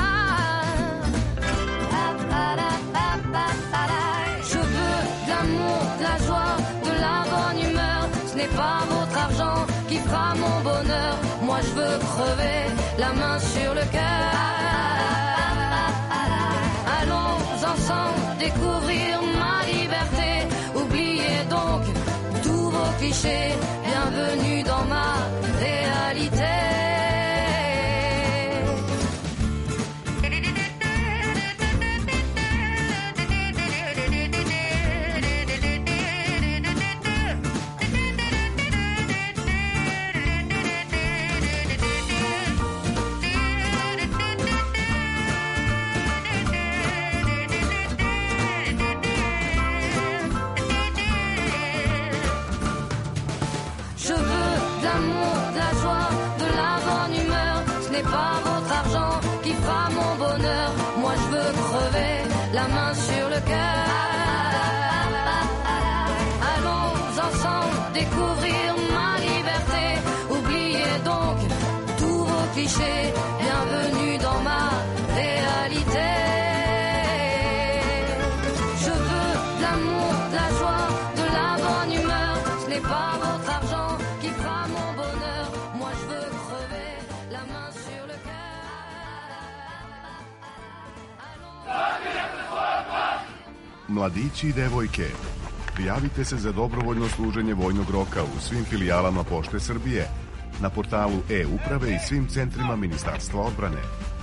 De la joie, de la bonne humeur. Ce n'est pas votre argent qui fera mon bonheur. Moi je veux crever la main sur le cœur. Allons ensemble découvrir ma liberté. Oubliez donc tous vos clichés. Bienvenue dans ma réalité. Pas votre argent qui fera mon bonheur. Moi je veux crever la main sur le cœur. Allons ensemble découvrir ma liberté. clichés. Bienvenue dans ma réalité. Je veux de l'amour, de la joie, de la bonne humeur. Ce n'est pas votre argent qui fera mon bonheur. Moi je veux crever la main sur le Mladići i devojke, prijavite se za dobrovoljno služenje vojnog roka u svim filijalama Pošte Srbije, na portalu e-uprave i svim centrima Ministarstva odbrane.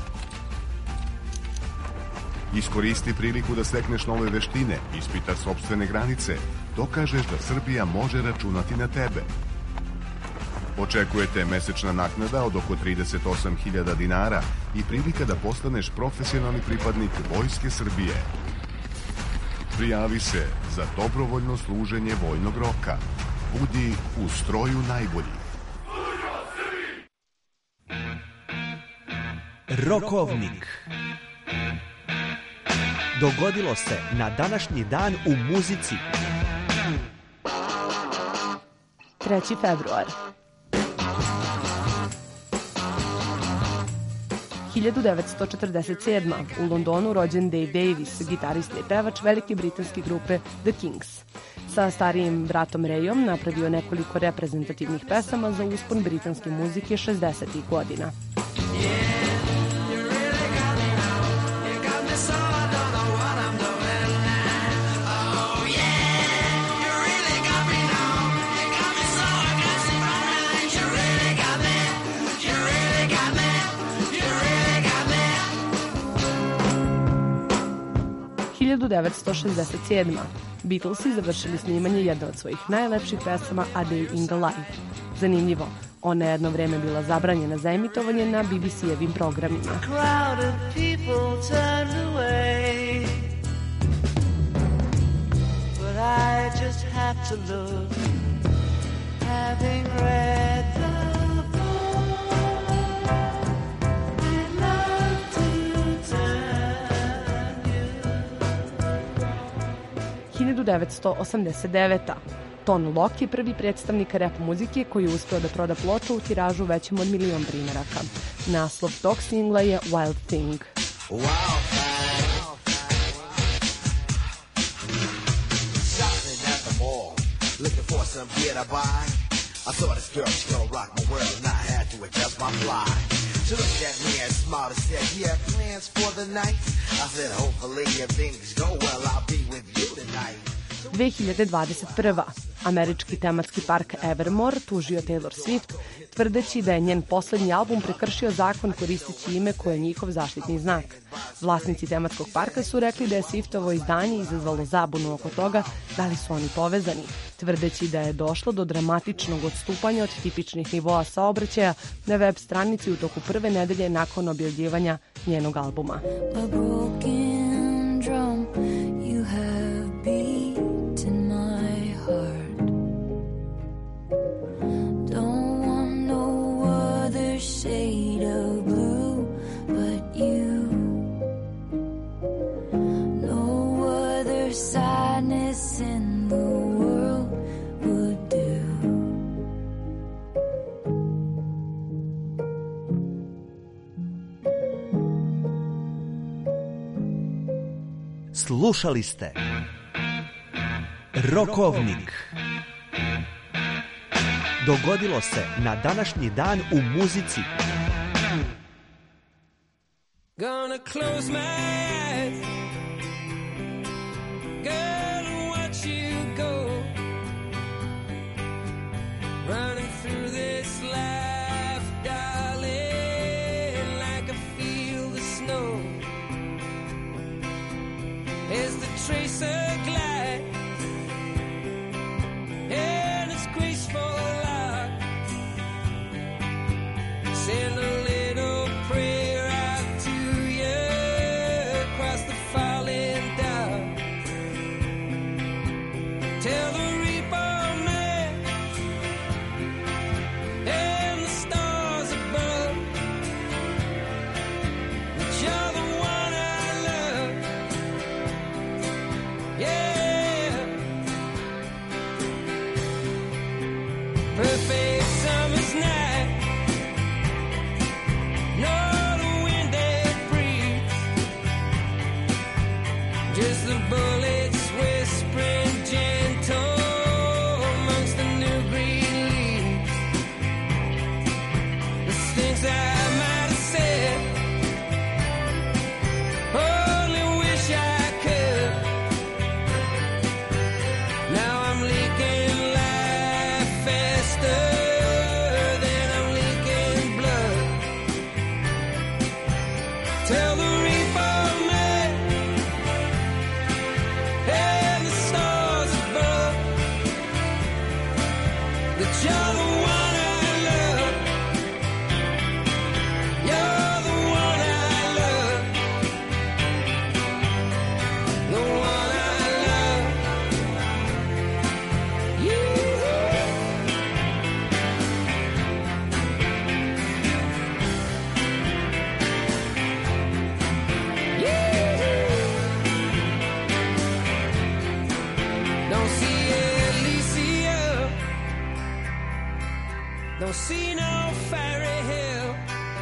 Iskoristi priliku da stekneš nove veštine, ispitaš sopstvene granice, dokažeš da Srbija može računati na tebe. Očekujete mesečna naknada od oko 38.000 dinara i prilika da postaneš profesionalni pripadnik Vojske Srbije. Prijavi se za dobrovoljno služenje vojnog roka. Budi u stroju najbolji. Rokovnik. Dogodilo se na današnji dan u muzici. 3. februar. 1947. u Londonu rođen Dave Davis, gitarista i pevač velike britanske grupe The Kings. Sa starijim bratom Rayom napravio nekoliko reprezentativnih pesama za uspon britanske muzike 60-ih godina. U 1967. Beatlesi završili snimanje jedne od svojih najlepših pesama A Day in the Life. Zanimljivo, ona je jedno vreme bila zabranjena za emitovanje na BBC-evim programima. Having read the 1989. Ton Locke je prvi predstavnik rap muzike koji je uspeo da proda ploču u tiražu većem od 1.000.000 primjeraka. Naslov tog singla je Wild Thing. I saw this girl, she gonna rock my world, and I had to adjust my fly. She looked at me and smiled and said, you have plans for the night? I said, hopefully if things go well, I'll be with you tonight. 2021. Američki tematski park Evermore tužio Taylor Swift, tvrdeći da je njen poslednji album prekršio zakon koristeći ime koje je njihov zaštitni znak. Vlasnici tematskog parka su rekli da je Swiftovo izdanje izazvalo zabunu oko toga da li su oni povezani, tvrdeći da je došlo do dramatičnog odstupanja od tipičnih nivoa saobraćaja na web stranici u toku prve nedelje nakon objavljivanja njenog albuma. A broken drum, you have beaten my heart. Don't want no other shade of blue but you. No other sadness in the world would do. Slušali ste Rokovnik. Dogodilo se na današnji dan u muzici. Gonna close my eyes, girl, and watch you go, running through this life, darling, like I feel the snow, as the tracer glides, and its graceful lock, send a little prayer out to you across the falling dark. Tell the reaper man and the stars above that you're the one I love. Yeah, perfect summer's night. see no fairy hill,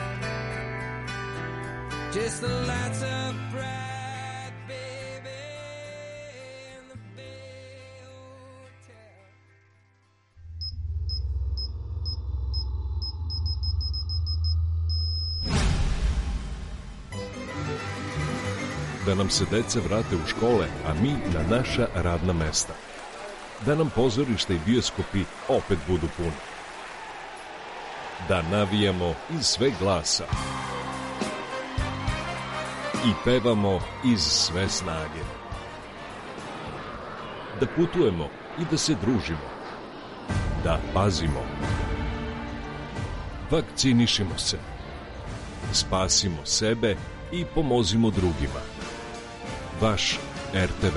just the lights of bright baby in the Bay Hotel. Da nam se deca vrate u škole, a mi na naša radna mesta. Da nam pozorišta i bioskopi opet budu puni. Da navijamo iz sve glasa. I pevamo iz sve snage. Da putujemo i da se družimo. Da pazimo. Vakcinišimo se. Spasimo sebe i pomozimo drugima. Vaš RTV.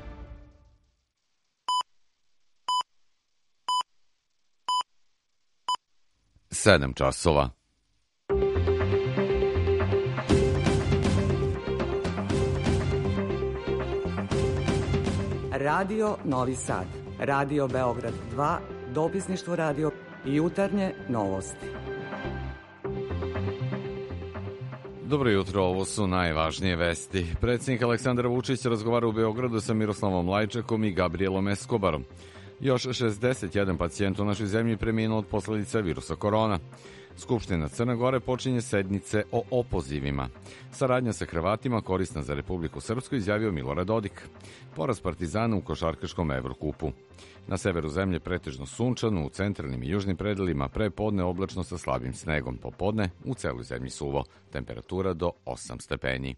Sedam časova. Radio Novi Sad, Radio Beograd 2, dopisništvo radio i jutarnje novosti. Dobro jutro, ovo su najvažnije vesti. Predsjednik Aleksandar Vučić razgovara u Beogradu sa Miroslavom Lajčekom i Gabrielom Eskobarom. Još 61 pacijent u našoj zemlji preminuo od posledica virusa korona. Skupština Crne Gore počinje sednice o opozivima. Saradnja sa Hrvatima korisna za Republiku Srpsku, izjavio Milorad Dodik. Poraz Partizana u košarkaškom Evrokupu. Na severu zemlje pretežno sunčano, u centralnim i južnim predelima prepodne oblačno sa slabim snegom. Popodne u celoj zemlji suvo. Temperatura do 8 stepeni.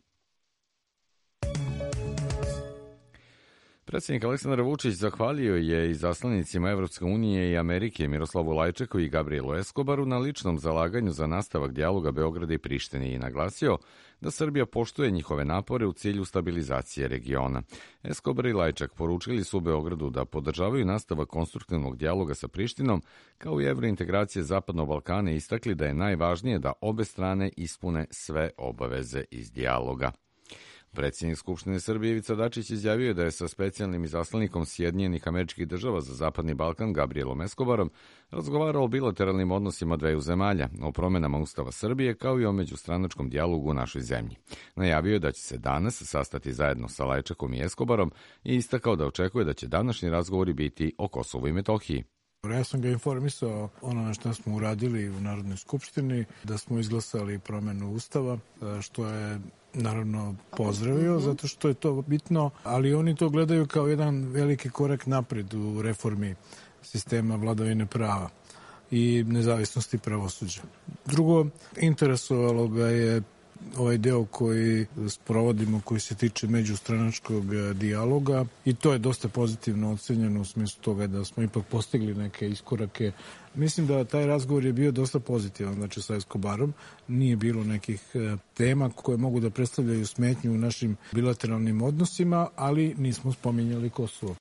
Predsjednik Aleksandar Vučić zahvalio je izaslanicima Evropske unije i Amerike Miroslavu Lajčeku i Gabrielu Eskobaru na ličnom zalaganju za nastavak dijaloga Beograda i Prištine i naglasio da Srbija poštuje njihove napore u cilju stabilizacije regiona. Eskobar i Lajčak poručili su u Beogradu da podržavaju nastavak konstruktivnog dijaloga sa Prištinom, kao i evrointegracije Zapadnog Balkana, i istakli da je najvažnije da obe strane ispune sve obaveze iz dijaloga. Predsjednik Skupštine Srbije Ivica Dačić izjavio je da je sa specijalnim izaslanikom Sjedinjenih Američkih Država za Zapadni Balkan Gabrielom Eskobarom razgovarao o bilateralnim odnosima dveju zemalja, o promenama Ustava Srbije, kao i o međustranačkom dijalogu u našoj zemlji. Najavio je da će se danas sastati zajedno sa Lajčekom i Eskobarom i istakao da očekuje da će današnji razgovori biti o Kosovu i Metohiji. Ja sam ga informisao onome što smo uradili u Narodnoj skupštini, da smo izglasali promenu Ustava, što je naravno pozdravio, zato što je to bitno, ali oni to gledaju kao jedan veliki korak napred u reformi sistema vladavine prava i nezavisnosti pravosuđa. Drugo, interesovalo ga je ovaj deo koji sprovodimo, koji se tiče međustranačkog dijaloga, i to je dosta pozitivno ocenjeno u smislu toga da smo ipak postigli neke iskorake. Mislim da taj razgovor je bio dosta pozitivan, znači sa Eskobarom. Nije bilo nekih tema koje mogu da predstavljaju smetnju u našim bilateralnim odnosima, ali nismo spominjali Kosovo.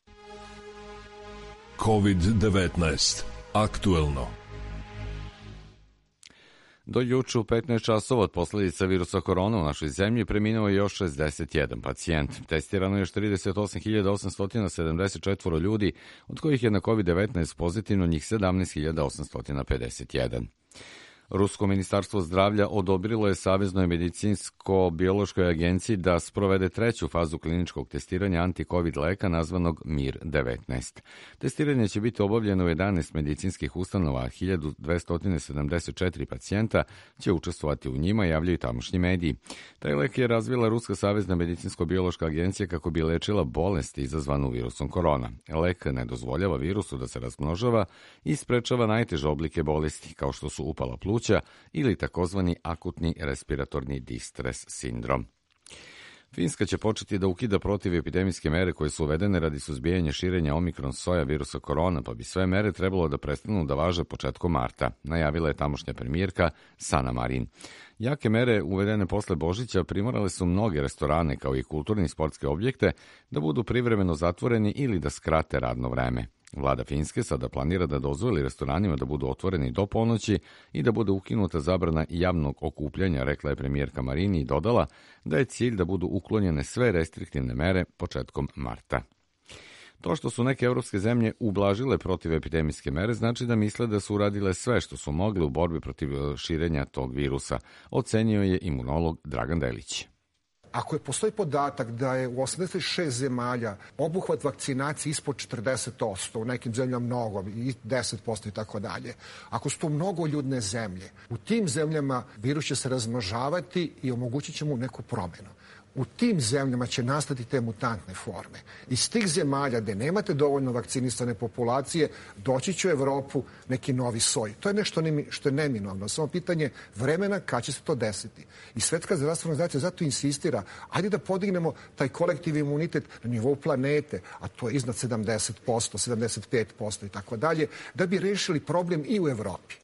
COVID-19. Aktuelno. Do juče u 15 časova od posledica virusa korona u našoj zemlji preminuo je još 61 pacijent. Testirano je još 38.874 ljudi, od kojih je na COVID-19 pozitivno njih 17.851. Rusko ministarstvo zdravlja odobrilo je Saveznoj medicinsko-biološkoj agenciji da sprovede treću fazu kliničkog testiranja anti-COVID leka nazvanog Mir-19. Testiranje će biti obavljeno u 11 medicinskih ustanova, 1274 pacijenta će učestvovati u njima, javljaju tamošnji mediji. Taj lek je razvila Ruska Savezna medicinsko-biološka agencija kako bi lečila bolest izazvanu virusom korona. Lek ne dozvoljava virusu da se razmnožava i sprečava najteže oblike bolesti, kao što su upala pluća ili takozvani akutni respiratorni distres sindrom. Finska će početi da ukida protivepidemijske mere koje su uvedene radi suzbijanja širenja omikron soja virusa korona, pa bi sve mere trebalo da prestanu da važe početkom marta, najavila je tamošnja premijerka Sanna Marin. Jake mere uvedene posle Božića primorale su mnoge restorane kao i kulturni i sportske objekte da budu privremeno zatvoreni ili da skrate radno vreme. Vlada Finske sada planira da dozvoli restoranima da budu otvoreni do ponoći i da bude ukinuta zabrana javnog okupljanja, rekla je premijerka Marini i dodala da je cilj da budu uklonjene sve restriktivne mere početkom marta. To što su neke evropske zemlje ublažile protivepidemijske mere znači da misle da su uradile sve što su mogle u borbi protiv širenja tog virusa, ocenio je imunolog Dragan Delić. Ako postoji podatak da je u 86 zemalja obuhvat vakcinacije ispod 40%, u nekim zemljama mnogo, i 10% i tako dalje, ako su to mnogoljudne zemlje, u tim zemljama virus će se razmnožavati i omogućit će mu neku promenu. U tim zemljama će nastati te mutantne forme. Iz tih zemalja gde nemate dovoljno vakcinisane populacije, doći će u Evropu neki novi soj. To je nešto što je neminovno. Samo pitanje vremena kad će se to desiti. I Svetska zdravstvena organizacija zato insistira, ajde da podignemo taj kolektivni imunitet na nivou planete, a to je iznad 70%, 75% i tako dalje, da bi rešili problem i u Evropi.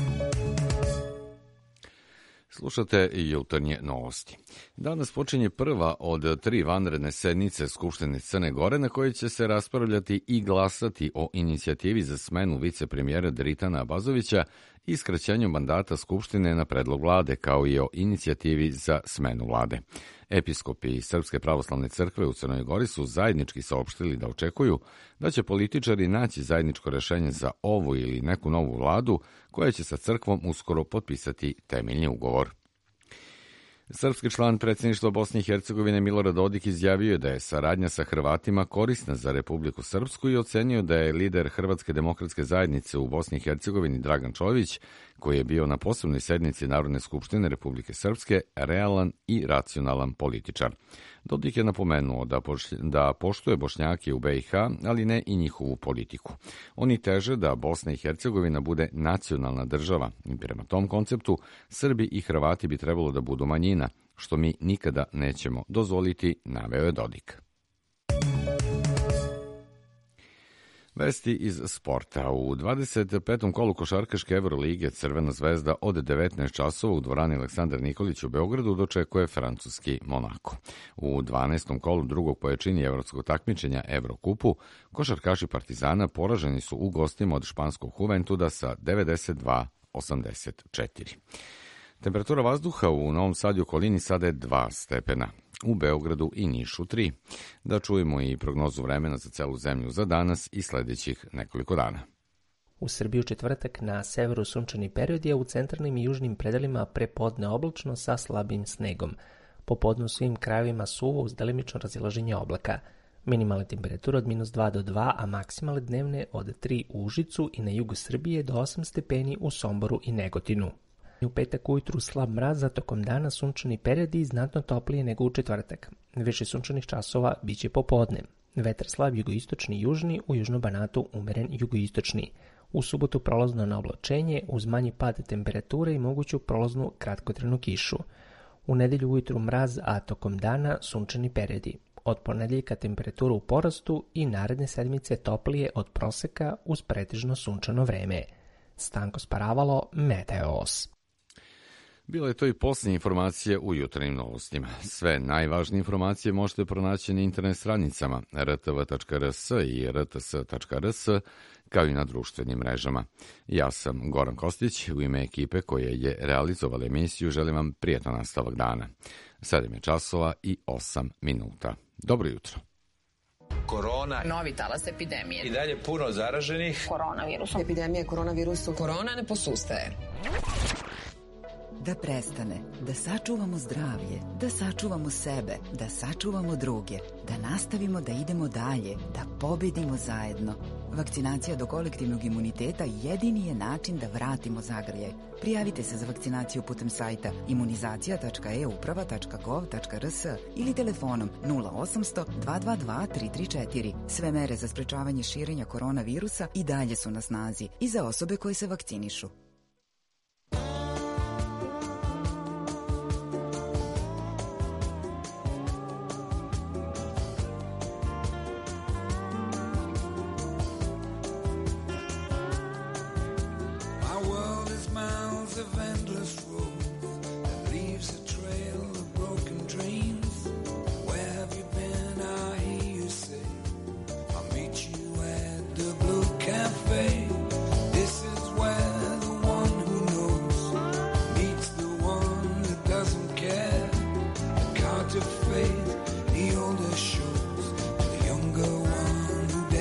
Slušate jutarnje novosti. Danas počinje prva od 3 vanredne sednice Skupštine Crne Gore na kojoj će se raspravljati i glasati o inicijativi za smenu vicepremijera Dritana Abazovića i skraćenju mandata Skupštine na predlog vlade, kao i o inicijativi za smenu vlade. Episkopi Srpske pravoslavne crkve u Crnoj Gori su zajednički saopštili da očekuju da će političari naći zajedničko rešenje za ovu ili neku novu vladu koja će sa crkvom uskoro potpisati temeljni ugovor. Srpski član predsjedništva Bosne i Hercegovine Milorad Dodik izjavio je da je saradnja sa Hrvatima korisna za Republiku Srpsku i ocenio da je lider Hrvatske demokratske zajednice u Bosni i Hercegovini Dragan Čović, koji je bio na posebnoj sednici Narodne skupštine Republike Srpske, realan i racionalan političar. Dodik je napomenuo da poštuje Bošnjake u BiH, ali ne i njihovu politiku. Oni teže da Bosna i Hercegovina bude nacionalna država i prema tom konceptu Srbi i Hrvati bi trebalo da budu manjina, što mi nikada nećemo dozvoliti, naveo je Dodik. Vesti iz sporta. U 25. kolu košarkaške Evrolige Crvena zvezda od 19 časova u dvorani Aleksandar Nikolić u Beogradu dočekuje francuski Monako. U 12. kolu drugog pojačini evropskog takmičenja Evrokupu košarkaši Partizana poraženi su u gostima od španskog Juventuda sa 92-84. Temperatura vazduha u Novom Sadu i okolini sada je 2 stepena. U Beogradu i Nišu 3. Da čujemo i prognozu vremena za celu zemlju za danas i sledećih nekoliko dana. U Srbiji u četvrtak na severu sunčani period je, u centralnim i južnim predelima prepodne oblačno sa slabim snegom. Popodne u svim krajevima suvo uz delimično razilaženje oblaka. Minimalne temperature od -2 do 2, a maksimalne dnevne od 3 u Užicu i na jugu Srbije do 8 stepeni u Somboru i Negotinu. U petak ujutru slab mraz, za tokom dana sunčani periodi znatno toplije nego u četvrtak. Više sunčanih časova biće popodne. Vetar slab jugoistočni i južni, u južnom Banatu umeren jugoistočni. U subotu prolazno na oblačenje uz manji pad temperature i moguću prolaznu kratkotrajnu kišu. U nedelju ujutru mraz, a tokom dana sunčani periodi. Od ponedeljka temperatura u porastu i naredne sedmice toplije od proseka uz pretežno sunčano vreme. Stanko Sparavalo, Meteos. Bilo je to i posljednje informacije u jutarnjim novostima. Sve najvažnije informacije možete pronaći na internet stranicama rtv.rs i rts.rs, kao i na društvenim mrežama. Ja sam Goran Kostić, u ime ekipe koja je realizovala emisiju želim vam prijetan nastavak dana. 7 je časova i 8 minuta. Dobro jutro. Korona. Novi talas epidemije. I dalje puno zaraženih. Koronavirusom. Epidemija koronavirusom. Korona ne posustaje. Da prestane, da sačuvamo zdravlje, da sačuvamo sebe, da sačuvamo druge, da nastavimo da idemo dalje, da pobedimo zajedno. Vakcinacija do kolektivnog imuniteta jedini je način da vratimo zagrljaj. Prijavite se za vakcinaciju putem sajta imunizacija.euprava.gov.rs ili telefonom 0800 222 334. Sve mere za sprečavanje širenja koronavirusa i dalje su na snazi i za osobe koje se vakcinišu. The older shows to the younger one who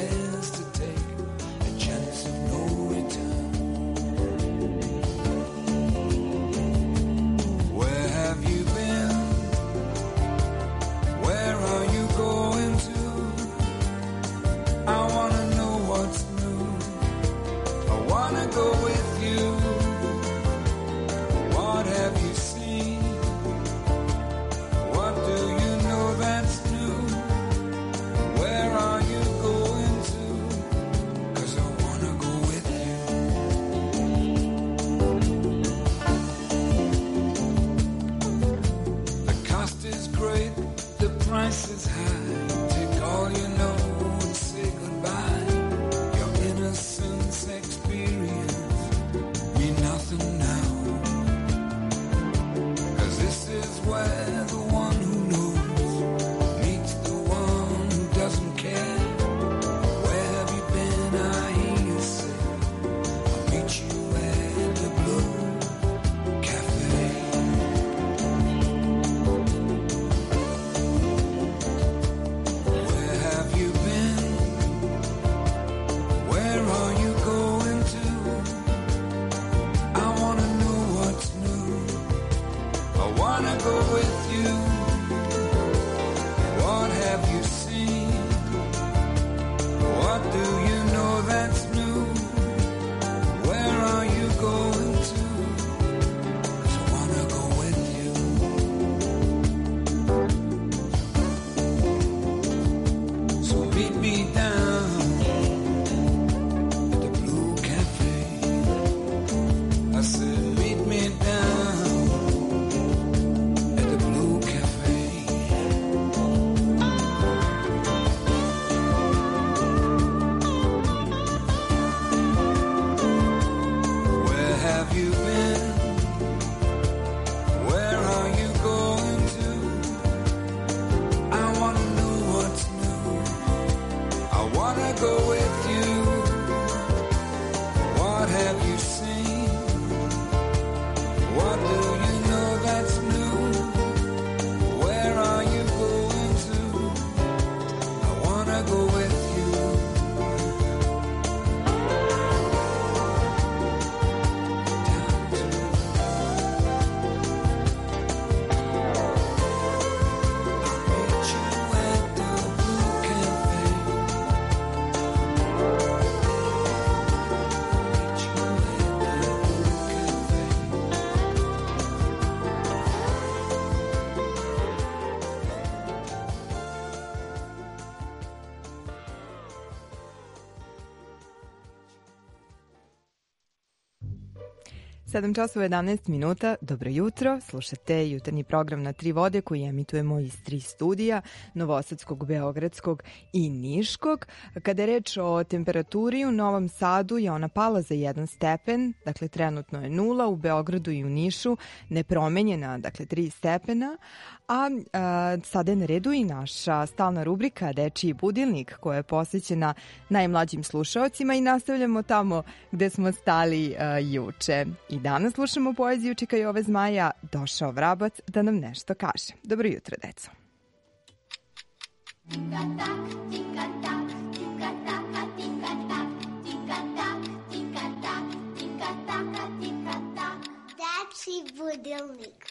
7 časova 11 minuta, dobro jutro, slušate jutarnji program na Tri vode koji emitujemo iz 3 studija, Novosadskog, Beogradskog i Niškog. Kada je reč o temperaturi, u Novom Sadu je ona pala za 1 stepen, dakle trenutno je 0, u Beogradu i u Nišu nepromenjena, dakle 3 stepena, a sada je na redu i naša stalna rubrika Dečiji budilnik koja je posvećena najmlađim slušaocima i nastavljamo tamo gde smo stali juče. I danas slušamo poeziju Čika Jove Zmaja, Došao vrabac da nam nešto kaže. Dobro jutro, deco. Dečiji budilnik.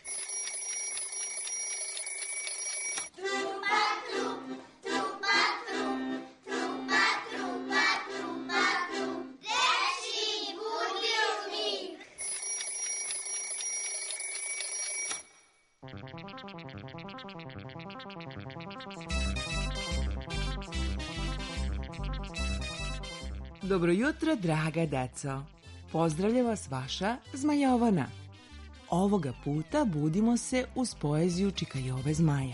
Trupa, trup, trupa, trup, trupa, trupa, trupa, trup. Dečiji budilnik. Dobro jutro, draga deco. Pozdravlja vas vaša Zmajovana. Ovoga puta budimo se uz poeziju Čika Jove Zmaja.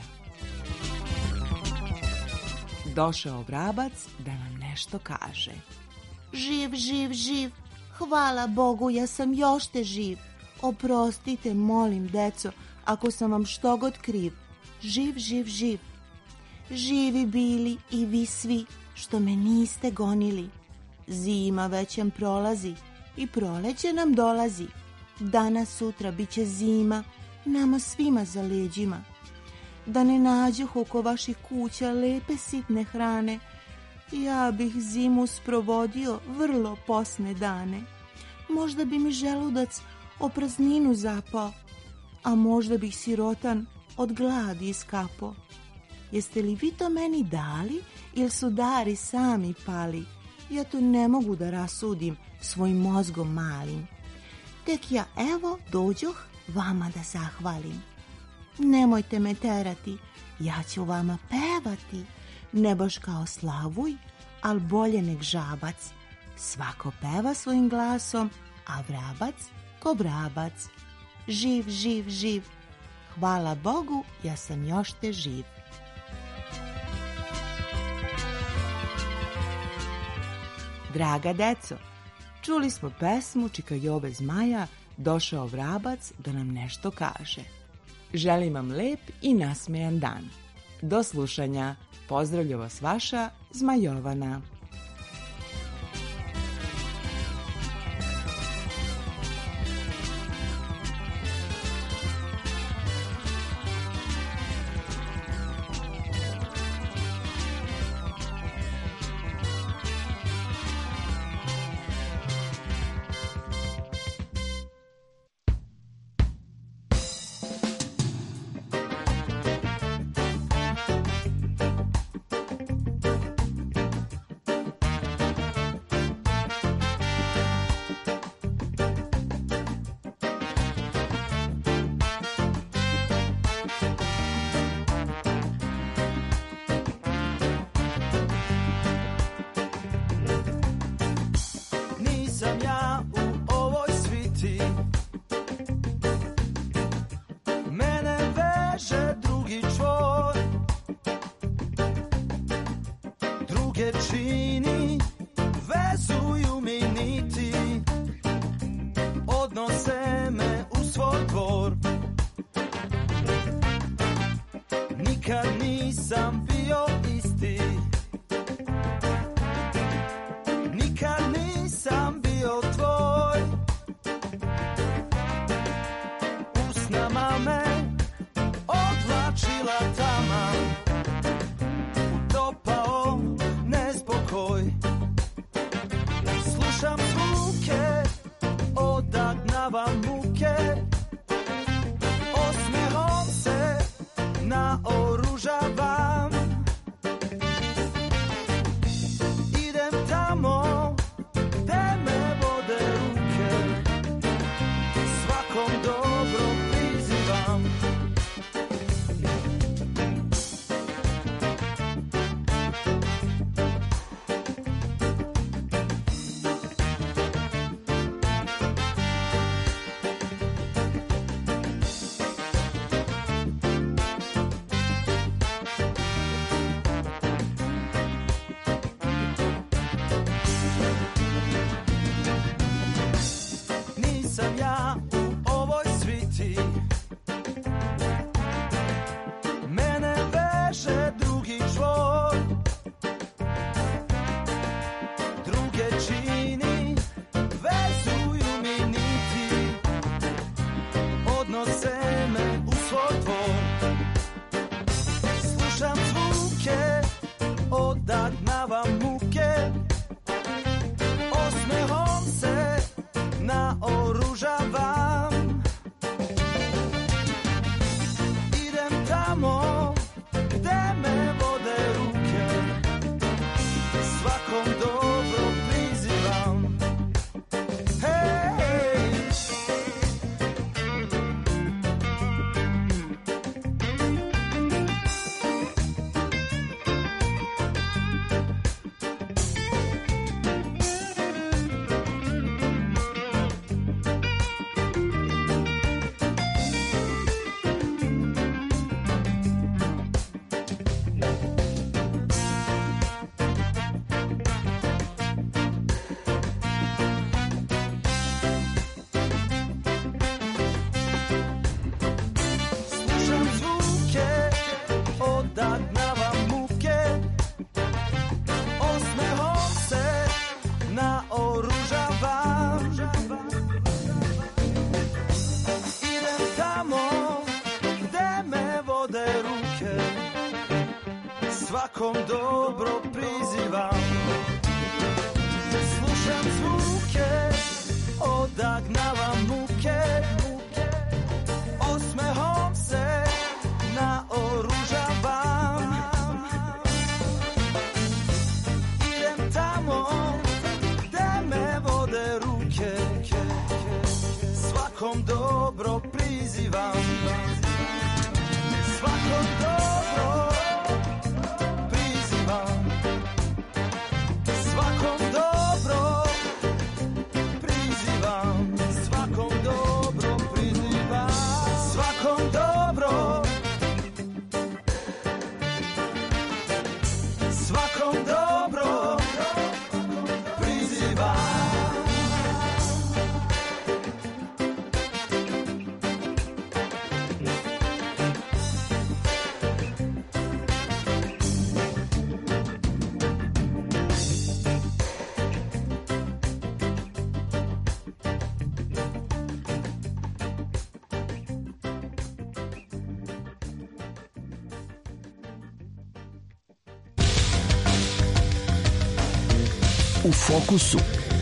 Došao vrabac da nam nešto kaže. Živ, živ, živ. Hvala Bogu, ja sam još te živ. Oprostite, molim, deco, ako sam vam štogod kriv. Živ, živ, živ. Živi bili i vi svi što me niste gonili. Zima već nam prolazi i proleće nam dolazi. Danas, sutra bit će zima, nama svima za leđima. Da ne nađoh oko vaših kuća lepe sitne hrane, ja bih zimu sprovodio vrlo posne dane. Možda bi mi želudac o prazninu zapao, a možda bih sirotan od gladi iskapao. Jeste li vi to meni dali ili su dari sami pali? Ja to ne mogu da rasudim svojim mozgom malim. Tek ja evo dođoh vama da zahvalim. Nemojte me terati, ja ću vama pevati. Ne baš kao Slavuj, al bolje nek žabac. Svako peva svojim glasom, a vrabac ko vrabac. Živ, živ, živ. Hvala Bogu, ja sam još te živ. Draga deco, čuli smo pesmu Čika Jove Zmaja, Došao vrabac da nam nešto kaže. Želim vam lep i nasmejan dan. Do slušanja. Pozdravlja vas vaša Zmajovana. Nisam ja u ovoj sviti, mene veže drugi čvor, druge čini, vezuju mi niti, odnose me u svoj dvor. Nikad nisam bio isti, nikad nisam bio tvoj. Usnama me odvlačila tama, utopao nespokoj. Slušam zvuke, odagnavam muke, osmehom se naoružavam. Idem tamo gde me vode ruke, svakom dobro prizivam. Slušam zvuke, odagnavam muke, osmehom se naoružavam. Idem tamo gde me vode ruke, svakom dobro prizivam. Slušam zvuke, odagnavam muke, osmehom se naoružavam. Idem tamo gde me vode ruke, svakom dobro prizivam. Svakom dobro prizivam. Svakom dobro prizivam. Svakom dobro prizivam. Svakom dobro. Svakom dobro prizivam. U fokusu.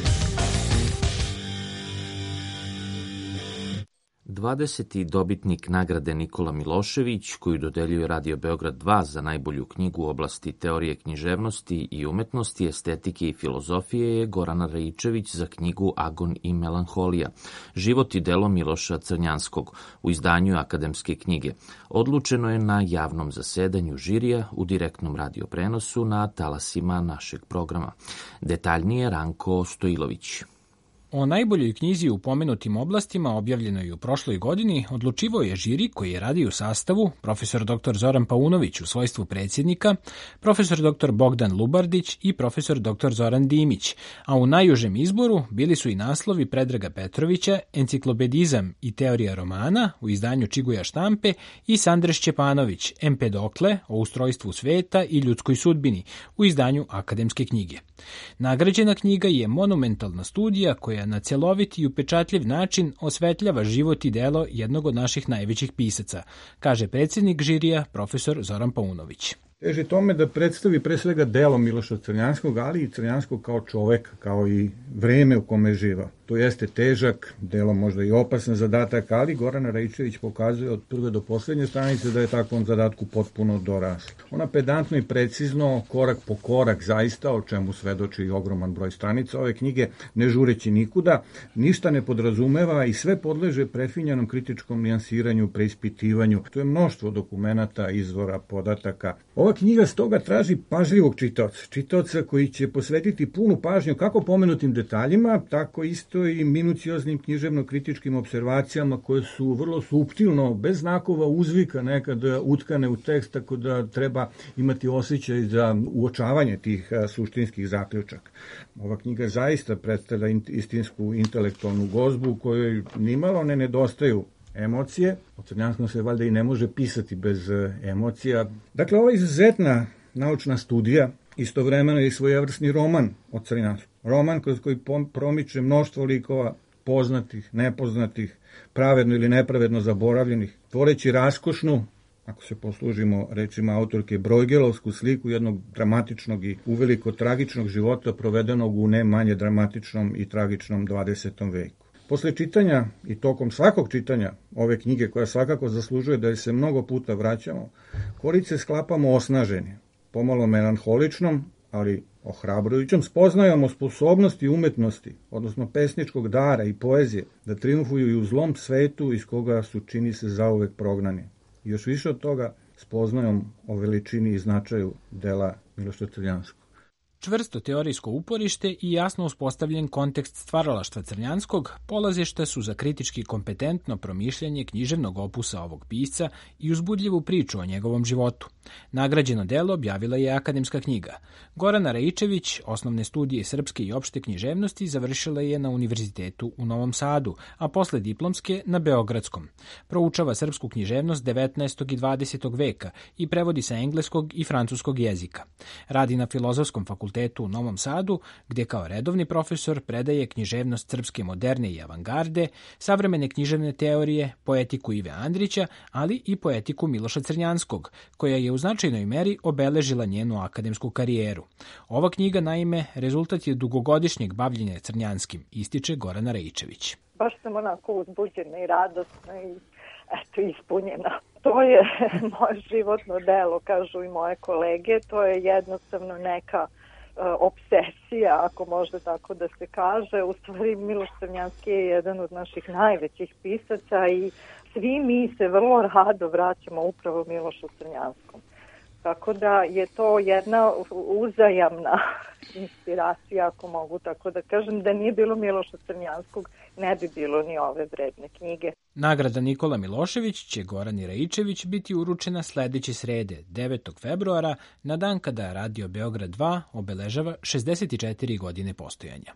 20. dobitnik nagrade Nikola Milošević, koju dodeljuje Radio Beograd 2 za najbolju knjigu u oblasti teorije književnosti i umetnosti, estetike i filozofije, je Gorana Raičević za knjigu Agon i melanholija, život i delo Miloša Crnjanskog, u izdanju Akademske knjige. Odlučeno je na javnom zasedanju žirija u direktnom radio prenosu na talasima našeg programa. Detaljnije Ranko Stojilović. O najboljoj knjizi u pomenutim oblastima, objavljenoj u prošloj godini, odlučivao je žiri koji je radio u sastavu profesor dr. Zoran Paunović u svojstvu predsjednika, profesor dr. Bogdan Lubardić i profesor dr. Zoran Dimić, a u najužem izboru bili su i naslovi Predraga Petrovića, Enciklopedizam i teorija romana u izdanju Čiguja štampe i Sandre Šćepanović, Empedokle o ustrojstvu sveta i ljudskoj sudbini u izdanju Akademske knjige. Nagrađena knjiga je monumentalna studija koja na cjelovit i upečatljiv način osvetljava život i delo jednog od naših najvećih pisaca, kaže predsjednik žirija profesor Zoran Paunović. Teži tome da predstavi pre svega delo Miloša Crnjanskog, ali i Crnjanskog kao čoveka, kao i vreme u kome je živao. To jeste težak, delo možda i opasan zadatak, ali Gorana Raičević pokazuje od prve do posljednje stranice da je takvom zadatku potpuno dorasla. Ona pedantno i precizno, korak po korak zaista, o čemu svedoči i ogroman broj stranica ove knjige, ne žureći nikuda, ništa ne podrazumeva i sve podleže prefinjanom kritičkom nijansiranju, preispitivanju. To je mnoštvo dokumenata, izvora, podataka. Ova knjiga stoga traži pažljivog čitaoca koji će posvetiti punu pažnju kako pomenutim detaljima, tako isto i minucioznim književno-kritičkim observacijama koje su vrlo suptilno, bez znakova uzvika nekada utkane u tekst, tako da treba imati osjećaj za uočavanje tih suštinskih zaključaka. Ova knjiga zaista predstavlja istinsku intelektualnu gozbu kojoj nimalo ne nedostaju emocije. O Crnjanskom se valjda i ne može pisati bez emocija. Dakle, ova izuzetna naučna studija istovremeno je i svojevrsni roman o Crnjanskom. Roman kroz koji promiče mnoštvo likova, poznatih, nepoznatih, pravedno ili nepravedno zaboravljenih, tvoreći raskošnu, ako se poslužimo rečima autorke, brojgelovsku sliku jednog dramatičnog i uveliko tragičnog života provedenog u ne manje dramatičnom i tragičnom 20. veku. Posle čitanja i tokom svakog čitanja ove knjige, koja svakako zaslužuje da je se mnogo puta vraćamo, korice sklapamo osnaženi, pomalo melanholičnom, ali ohrabrujućom spoznajom o sposobnosti umetnosti, odnosno pesničkog dara i poezije, da triumfuju i u zlom svetu iz koga su, čini se, zauvek prognani. I još više od toga, spoznajom o veličini i značaju dela Miloša Crnjanskog. Čvrsto teorijsko uporište i jasno uspostavljen kontekst stvaralaštva Crnjanskog polazišta su za kritički kompetentno promišljanje književnog opusa ovog pisca i uzbudljivu priču o njegovom životu. Nagrađeno delo objavila je Akademska knjiga. Gorana Raičević osnovne studije srpske i opšte književnosti završila je na Univerzitetu u Novom Sadu, a posle diplomske na Beogradskom. Proučava srpsku književnost 19. i 20. veka i prevodi sa engleskog i francuskog jezika. Radi na Filozofskom fakultetu u Novom Sadu, gdje kao redovni profesor predaje književnost srpske moderne i avangarde, savremene književne teorije, poetiku Ive Andrića, ali i poetiku Miloša Crnjanskog, koja je u značajnoj meri obeležila njenu akademsku karijeru. Ova knjiga, naime, rezultat je dugogodišnjeg bavljenja Crnjanskim, ističe Gorana Raičević. Baš sam onako uzbuđena i radosna i ispunjena. To je moje životno delo, kažu i moje kolege. To je jednostavno neka obsesija, ako može tako da se kaže. U stvari Miloš Crnjanski je jedan od naših najvećih pisaca i svi mi se vrlo rado vraćamo upravo Milošu Crnjanskom. Tako da je to jedna uzajamna inspiracija, ako mogu tako da kažem. Da nije bilo Miloša Crnjanskog, ne bi bilo ni ove vredne knjige. Nagrada Nikola Milošević će Gorani Raičević biti uručena sledeće srede, 9. februara, na dan kada Radio Beograd 2 obeležava 64 godine postojanja.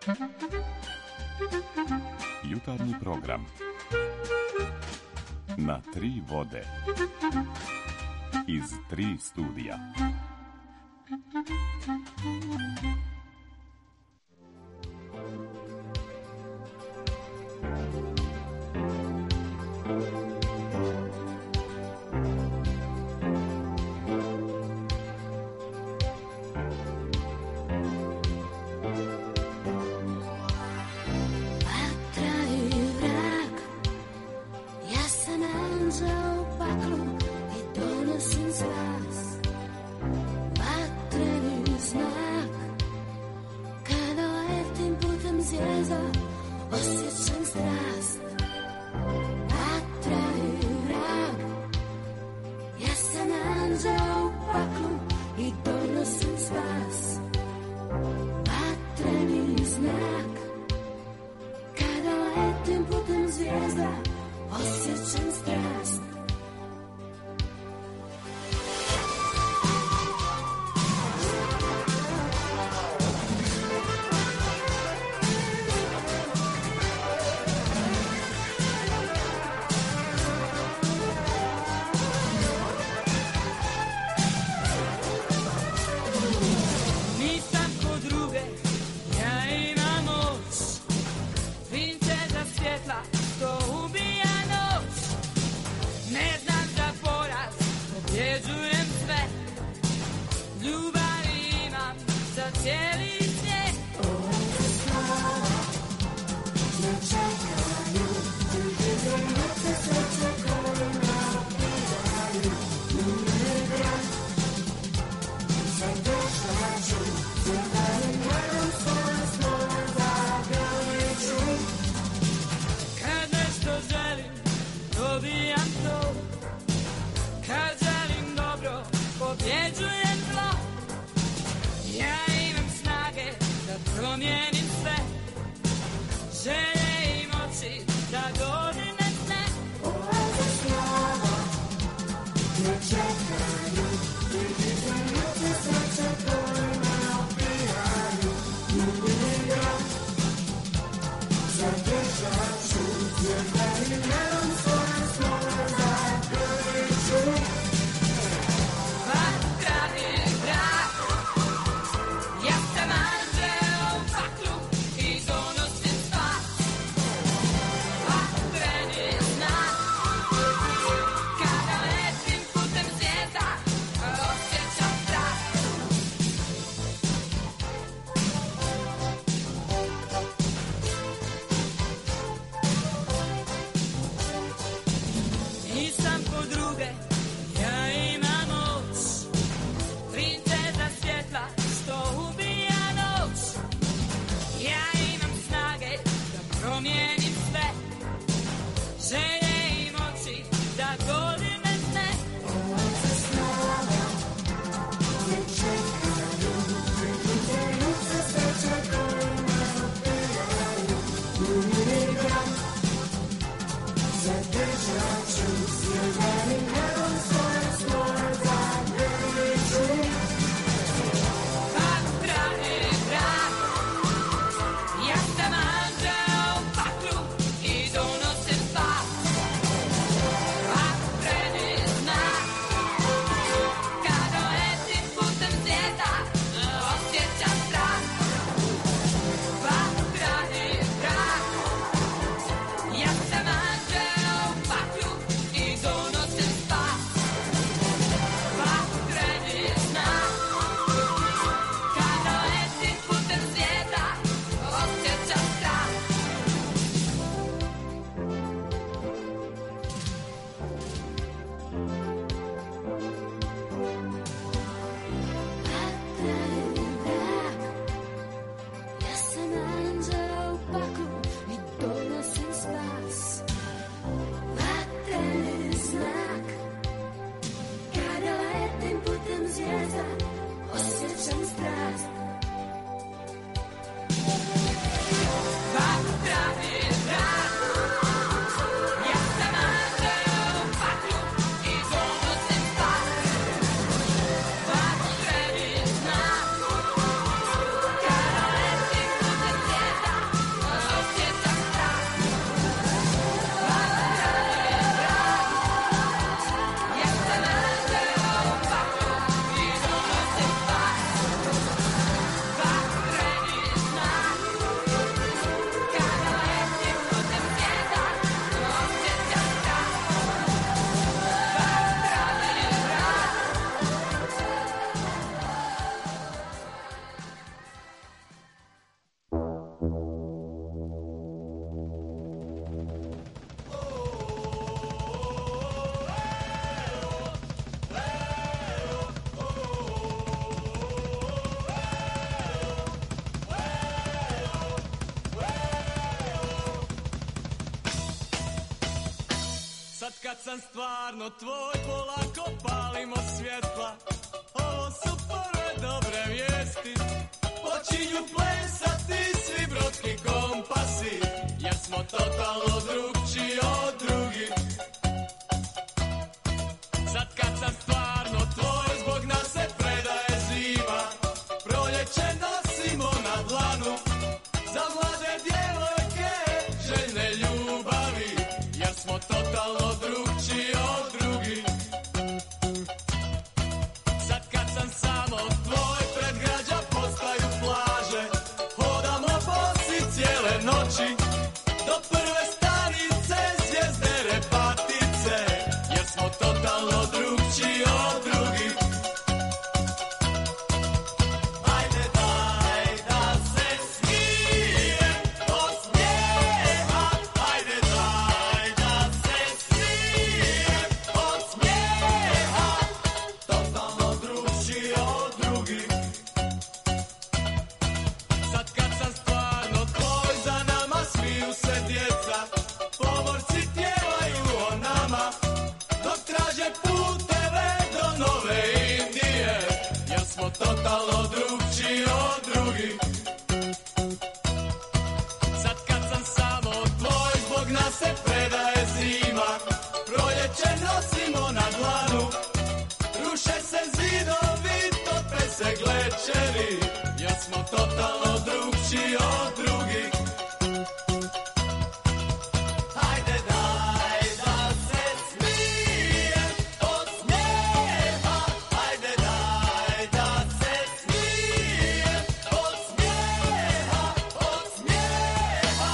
Jutarnji program na tri vode iz tri studija. Sad kad sam stvarno tvoj, polako palimo svjetla. Ovo su prve dobre vijesti. Počinju plesati svi brodski kompasi, jer smo totalno drugčiji od drugih. Sad kad sam stvarno tvoj, zbog nas se predaje zima. Proljeće nosimo na dlanu, za mlade djevojke željne ljubavi, jer smo totalno drugčiji od drugih. Sad kad sam samo tvoj, pred građa postaju plaže. Hodamo bosi cijele noći, do prve stanice zvijezde Repatice, jer smo totalno drugčiji od drugih. Ajde daj da se smijem od smijeha, ajde daj da se smijem od smijeha, totalno drugčiji od drugih. Sad kad sam stvarno tvoj, za nama smiju se djeca, pomorci pjevaju o nama, dok traže puteve do Nove Indije, jer smo totalno drugčiji od drugih. Sad kad sam samo tvoj, zbog nas se predaje zima. Proljeće nosimo na dlanu, ruše se zidovi, tope se glečeri, jer smo totalno drugčiji od drugih. Ajde daj da se smijem od smijeha, ajde daj da se smijem od smijeha, od smijeha.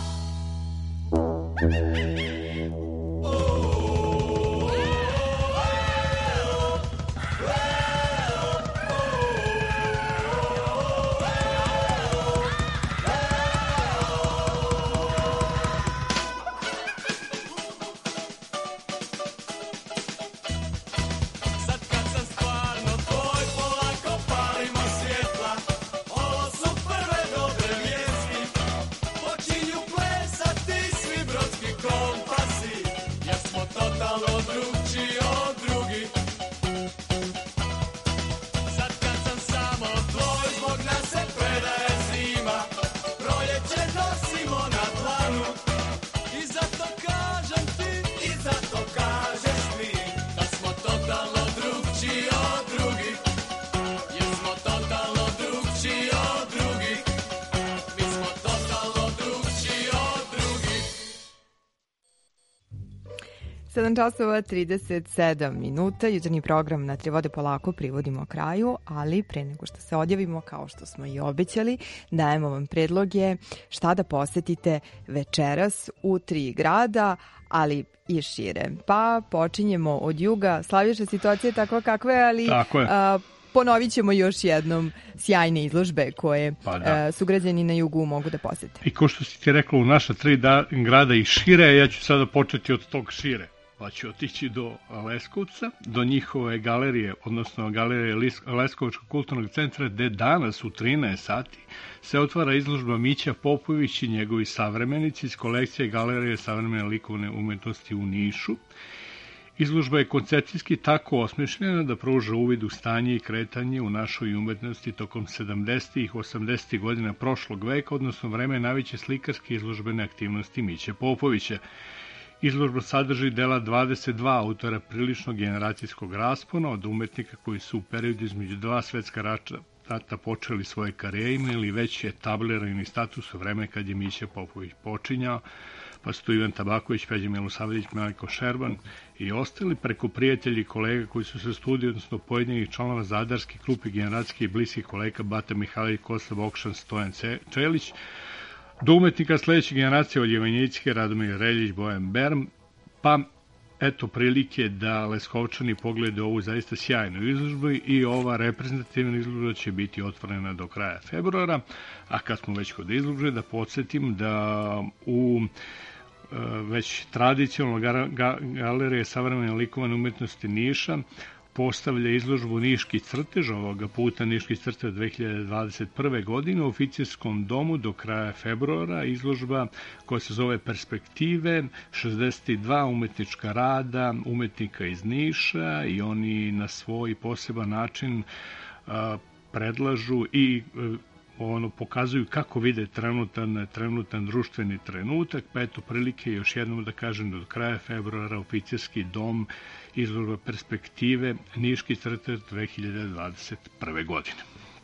Sad kad sam stvarno tvoj, polako palimo svjetla. Ovo su prve dobre vijesti. Počinju plesati svi brodski kompasi, jer smo totalno drugčiji od drugih. Sad kad sam samo tvoj, zbog nas se predaje zima. Proljeće nosimo na dlanu, i zato kažem ti, i zato kažeš mi, da smo totalno drugčiji od drugih. Jer smo totalno drugčiji od drugih. Mi smo totalno drugčiji od drugih. 7 časova 37 minuta, jutarnji program Na tri vode polako privodimo kraju, ali pre nego što se odjavimo, kao što smo i obećali, dajemo vam predloge šta da posetite večeras u 3 grada, ali i šire. Pa počinjemo od juga. Slaviša, situacija je takva kakva je, ali Tako je. ponovit ćemo još jednom sjajne izložbe koje sugrađani na jugu mogu da posete. I ko što si ti rekla, u naša 3 grada i šire, ja ću sada početi od tog šire. Pa ću otići do Leskovca, do njihove galerije, odnosno galerije Leskovačkog kulturnog centra, gde danas u 13 sati se otvara izložba Mića Popović i njegovi savremenici iz kolekcije Galerije savremene likovne umetnosti u Nišu. Izložba je koncepcijski tako osmišljena da pruža uvid u stanje i kretanje u našoj umetnosti tokom 70. i 80. godina prošlog veka, odnosno vreme najveće slikarske izložbene aktivnosti Miće Popovića. Izložba sadrži dela 22 autora priličnog generacijskog raspona od umetnika koji su u periodu između 2 svetska rata počeli svoje karijere, imali već etablirani status u vreme kad je Mića Popović počinjao, pa su tu Ivan Tabaković, Peđa Milosavljević, Milenko Šerban i ostali, preko prijatelji i kolega koji su se studiju, odnosno pojedinih članova Zadarski klub i generacijski i bliskih kolega Bata Mihajlović, Kosta Bokšan, Stojan Čelić, do umetnika sledeće generacije od Jevanjicke, Radomir Reljić, Bojan Berm, pa eto prilike da Leskovčani poglede ovu zaista sjajnu izložbu i ova reprezentativna izložba će biti otvorena do kraja februara, a kad smo već kod izložbe da podsjetim da u već tradicionalno galerije savremene likovne umetnosti Niša postavlja izložbu Niški crtež, ovoga puta Niški crtež 2021. godine u Oficijskom domu do kraja februara. Izložba koja se zove Perspektive, 62 umetnička rada umetnika iz Niša i oni na svoj poseban način predlažu i pokazuju kako vide trenutan društveni trenutak, pa eto prilike još jednom da kažem da do kraja februara Oficijski dom, izložba Perspektive, Niški crtež 2021. godine.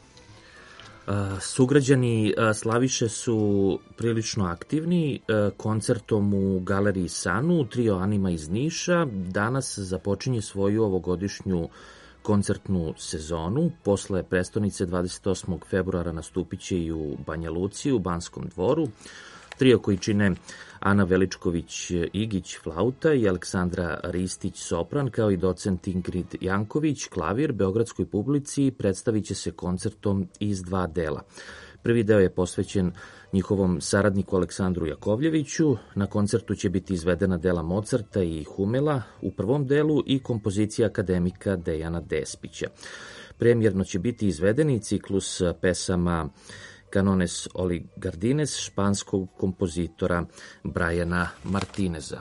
Sugrađani Slaviše su prilično aktivni koncertom u Galeriji Sanu, trio Anima iz Niša. Danas započinje svoju ovogodišnju koncertnu sezonu. Posle prestonice 28. februara nastupit će i u Banja Luci, u Banskom dvoru. Trio koji čine Ana Veličković-Igić, flauta, i Aleksandra Ristić, sopran, kao i docent Ingrid Janković, klavir, beogradskoj publici predstavit će se koncertom iz 2 dela. Prvi deo je posvećen njihovom saradniku Aleksandru Jakovljeviću. Na koncertu će biti izvedena dela Mozarta i Humela u prvom delu i kompozicija akademika Dejana Despića. Premijerno će biti izveden i ciklus pesama Canones Oligardines španskog kompozitora Brajana Martineza.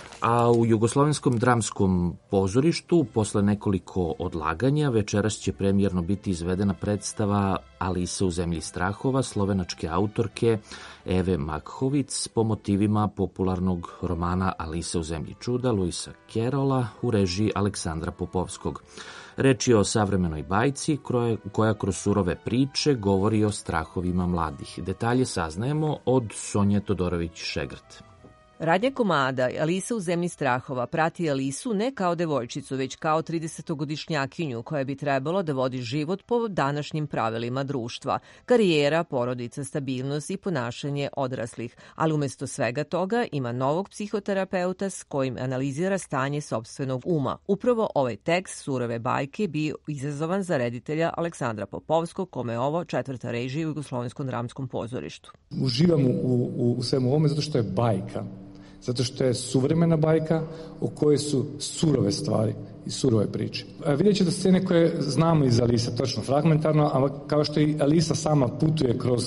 A u Jugoslovenskom dramskom pozorištu, posle nekoliko odlaganja, večeras će premijerno biti izvedena predstava Alisa u zemlji strahova slovenačke autorke Eve Makhovic po motivima popularnog romana Alisa u zemlji čuda Luisa Kerola u režiji Aleksandra Popovskog. Reč je o savremenoj bajci koja kroz surove priče govori o strahovima mladih. Detalje saznajemo od Sonje Todorović-Šegrt. Radnja komada Alisa u zemlji strahova prati Alisu ne kao devojčicu, već kao 30-godišnjakinju koja bi trebalo da vodi život po današnjim pravilima društva. Karijera, porodica, stabilnost i ponašanje odraslih. Ali umesto svega toga ima novog psihoterapeuta s kojim analizira stanje sopstvenog uma. Upravo ovaj tekst surove bajke bio izazovan za reditelja Aleksandra Popovskog, kome je ovo 4. režija u Jugoslovenskom dramskom pozorištu. Uživam u svemu ovome zato što je bajka. Zato što je suvremena bajka u kojoj su surove stvari i surove priče. Vidjet ćete scene koje znamo iz Alisa, točno fragmentarno, ali kao što i Alisa sama putuje kroz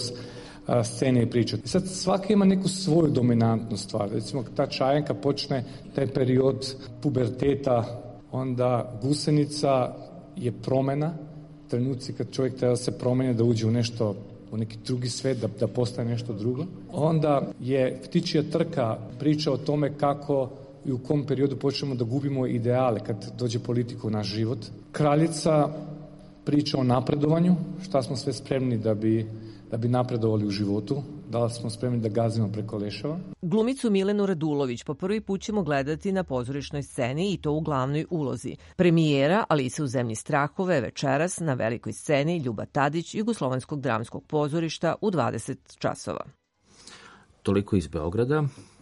scene i priče. I sad svaka ima neku svoju dominantnu stvar. Recimo, ta čajanka počne taj period puberteta, onda gusenica je promena, trenuci kad čovjek treba se promeni, da uđe u nešto, u neki drugi svet, da postane nešto drugo. Onda je Ptičija trka priča o tome kako i u kom periodu počnemo da gubimo ideale kad dođe politika u naš život. Kraljica priča o napredovanju, šta smo sve spremni da bi napredovali u životu, da li smo spremni da gazimo preko leševa. Glumicu Milenu Radulović po prvi put ćemo gledati na pozorišnoj sceni i to u glavnoj ulozi. Premijera Alisa u zemlji strahove večeras na velikoj sceni Ljuba Tadić Jugoslovenskog dramskog pozorišta u 20 časova. Toliko iz Beograda.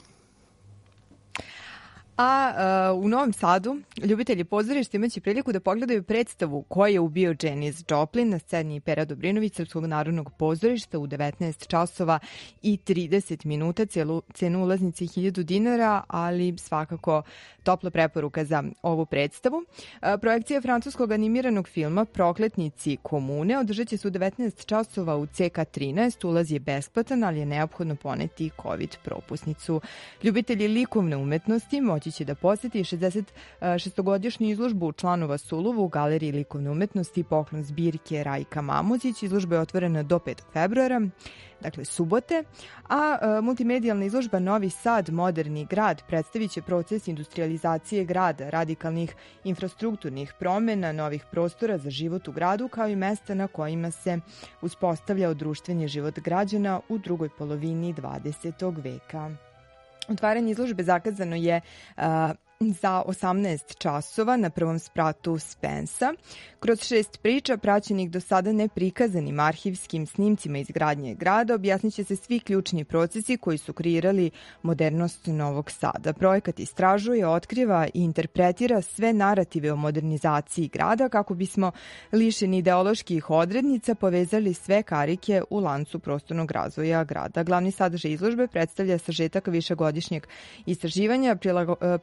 A u Novom Sadu ljubitelji pozorišta imaće priliku da pogledaju predstavu Ko je ubio Janis Joplin na sceni Pera Dobrinović Srpskog narodnog pozorišta u 19 časova i 30 minuta. Cenu ulaznice 1000 dinara, ali svakako topla preporuka za ovu predstavu. Projekcija francuskog animiranog filma Prokletnici komune održat će se u 19 časova u CK13. Ulaz je besplatan, ali je neophodno poneti COVID propusnicu. Ljubitelji likovne umetnosti moći će da poseti 66-godišnju izložbu članova Suluva u Galeriji likovne umetnosti poklon zbirke Rajka Mamuzić. Izložba je otvorena do 5. februara, dakle subote, a multimedijalna izložba Novi Sad, moderni grad predstavit će proces industrializacije grada, radikalnih infrastrukturnih promjena, novih prostora za život u gradu, kao i mesta na kojima se uspostavljao društveni život građana u drugoj polovini 20. veka. Otvaranje izložbe zakazano je za 18 časova na prvom spratu Spensa. Kroz 6 priča, praćenih do sada neprikazanim arhivskim snimcima izgradnje grada, objasnit će se svi ključni procesi koji su kreirali modernost Novog Sada. Projekat istražuje, otkriva i interpretira sve narative o modernizaciji grada kako bismo lišeni ideoloških odrednica povezali sve karike u lancu prostornog razvoja grada. Glavni sadržaj izložbe predstavlja sažetak višegodišnjeg istraživanja prilagođen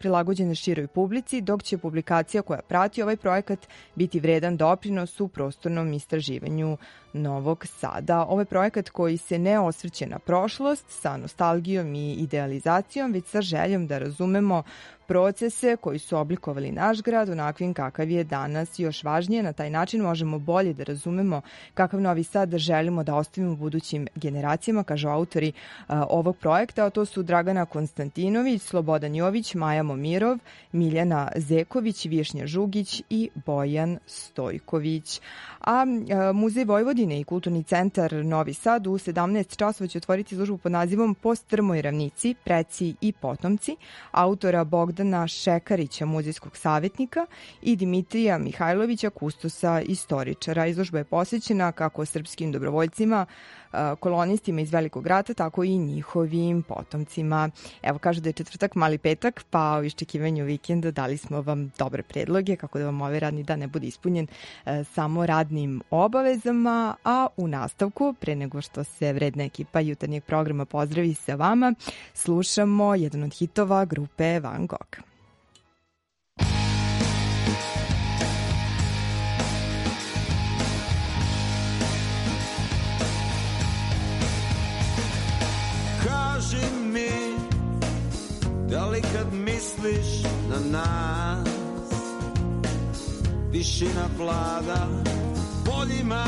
prilagođene široj publici, dok će publikacija koja prati ovaj projekat biti vredan doprinos u prostornom istraživanju Novog Sada. Ovo je projekat koji se ne osvrće na prošlost sa nostalgijom i idealizacijom, već sa željom da razumemo procese koji su oblikovali naš grad onakvim kakav je danas. Još važnije, na taj način možemo bolje da razumemo kakav Novi Sad želimo da ostavimo budućim generacijama, kažu autori ovog projekta, a to su Dragana Konstantinović, Slobodan Jović, Maja Momirov, Miljana Zeković, Višnja Žugić i Bojan Stojković. A Muzej Vojvodine i Kulturni centar Novi Sad u 17 časova će otvoriti izložbu pod nazivom Po strmoj ravnici, preci i potomci, autora Bogdana Šekarića, muzejskog savjetnika, i Dimitrija Mihajlovića, kustosa istoričara. Izložba je posvećena kako srpskim dobrovoljcima, kolonistima iz Velikog rata, tako i njihovim potomcima. Evo, kažu da je četvrtak, mali petak, pa u iščekivanju vikenda dali smo vam dobre predloge kako da vam ovaj radni dan ne bude ispunjen samo radnim obavezama, a u nastavku, pre nego što se vredna ekipa jutarnjeg programa pozdravi sa vama, slušamo jedan od hitova grupe Van Gogh. Kaži mi, da li kad misliš na nas, tišina vlada poljima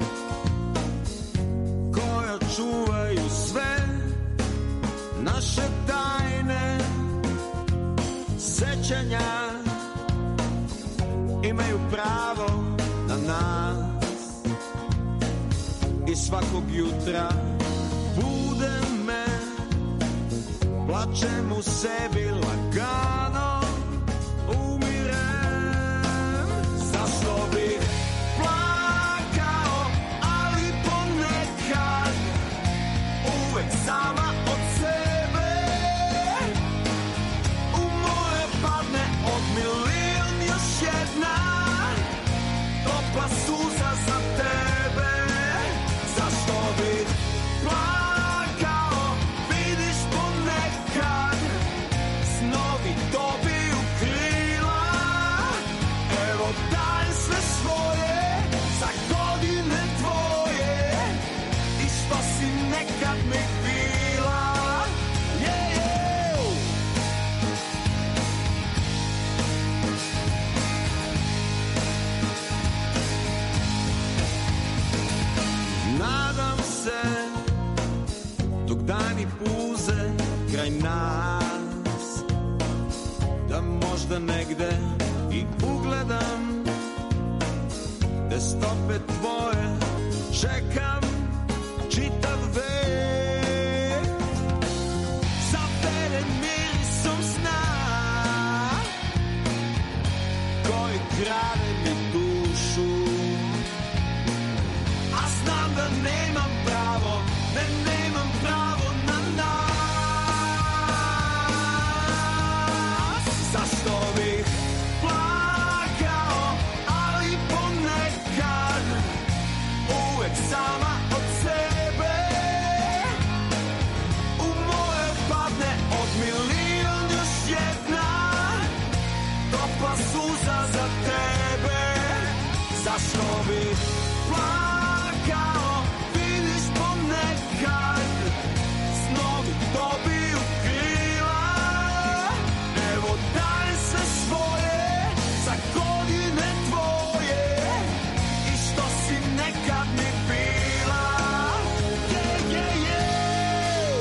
koja čuvaju sve naše tajne sećanja, imaju pravo na nas i svakog jutra bude me, plačem u sebi lagano, umirem. Zašto bih plakao, ali ponekad uvek sama od sebe u moje padne od milion još jedna topla suza za tebe. Zašto bih plakao, vidiš ponekad snovi dobiju krila. Evo daj sve svoje za godine tvoje i što si nekad mi bila. Yeah, yeah. Nadam se dok dani puze kraj nas, da možda negde i ugledam te stope tvoje, čekam čitav vek, zaveren mirisom sna koji krade mi dušu, a znam da nemam pravo, nemam pravo na nas. Zašto bih plakao, ali ponekad uvek sama od sebe u moje padne od milion još jedna topla suza za tebe. Zašto bih plakao, vidiš ponekad snovi dobiju krila. Evo daj sve svoje za godine tvoje i što si nekad mi bila. Yeah, yeah, yeah.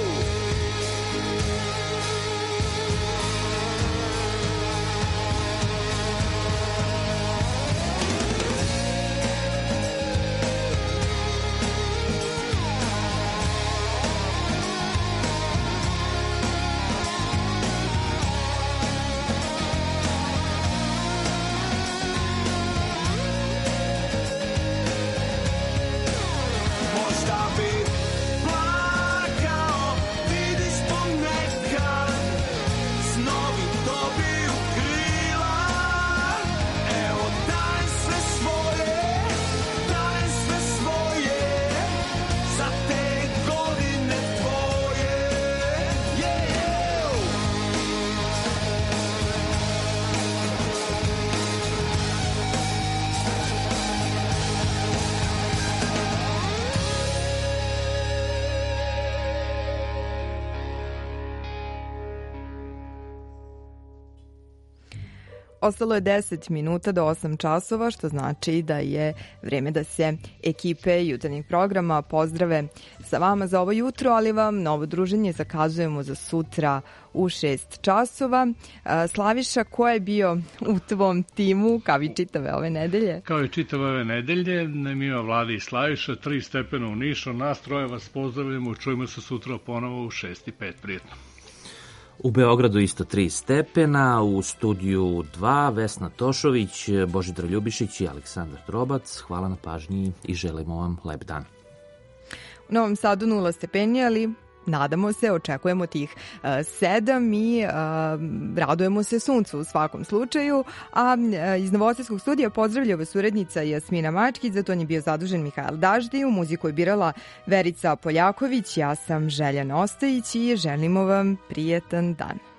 Ostalo je 10 minuta do 8 časova, što znači da je vreme da se ekipe jutarnjeg programa pozdrave sa vama za ovo jutro, ali vam novo druženje zakazujemo za sutra u 6 časova. Slaviša, ko je bio u tvom timu kao i čitave ove nedelje? Kao i čitave ove nedelje, ima Vlada i Slaviša, 3 stepena u Nišu, nas troje vas pozdravljamo, čujemo se sutra ponovo u 6:05, prijetno. U Beogradu isto 3 stepena, u studiju 2 Vesna Tošović, Božidar Ljubišić i Aleksandar Drobac. Hvala na pažnji i želimo vam lep dan. U Novom Sadu 0 stepeni, ali nadamo se, očekujemo tih 7 i radujemo se suncu u svakom slučaju. A iz Novosadskog studija pozdravlja vas urednica Jasmina Mačkić, za to je bio zadužen Mihajl Daždi, u muziku je birala Verica Poljaković, ja sam Željana Ostojić i želimo vam prijetan dan.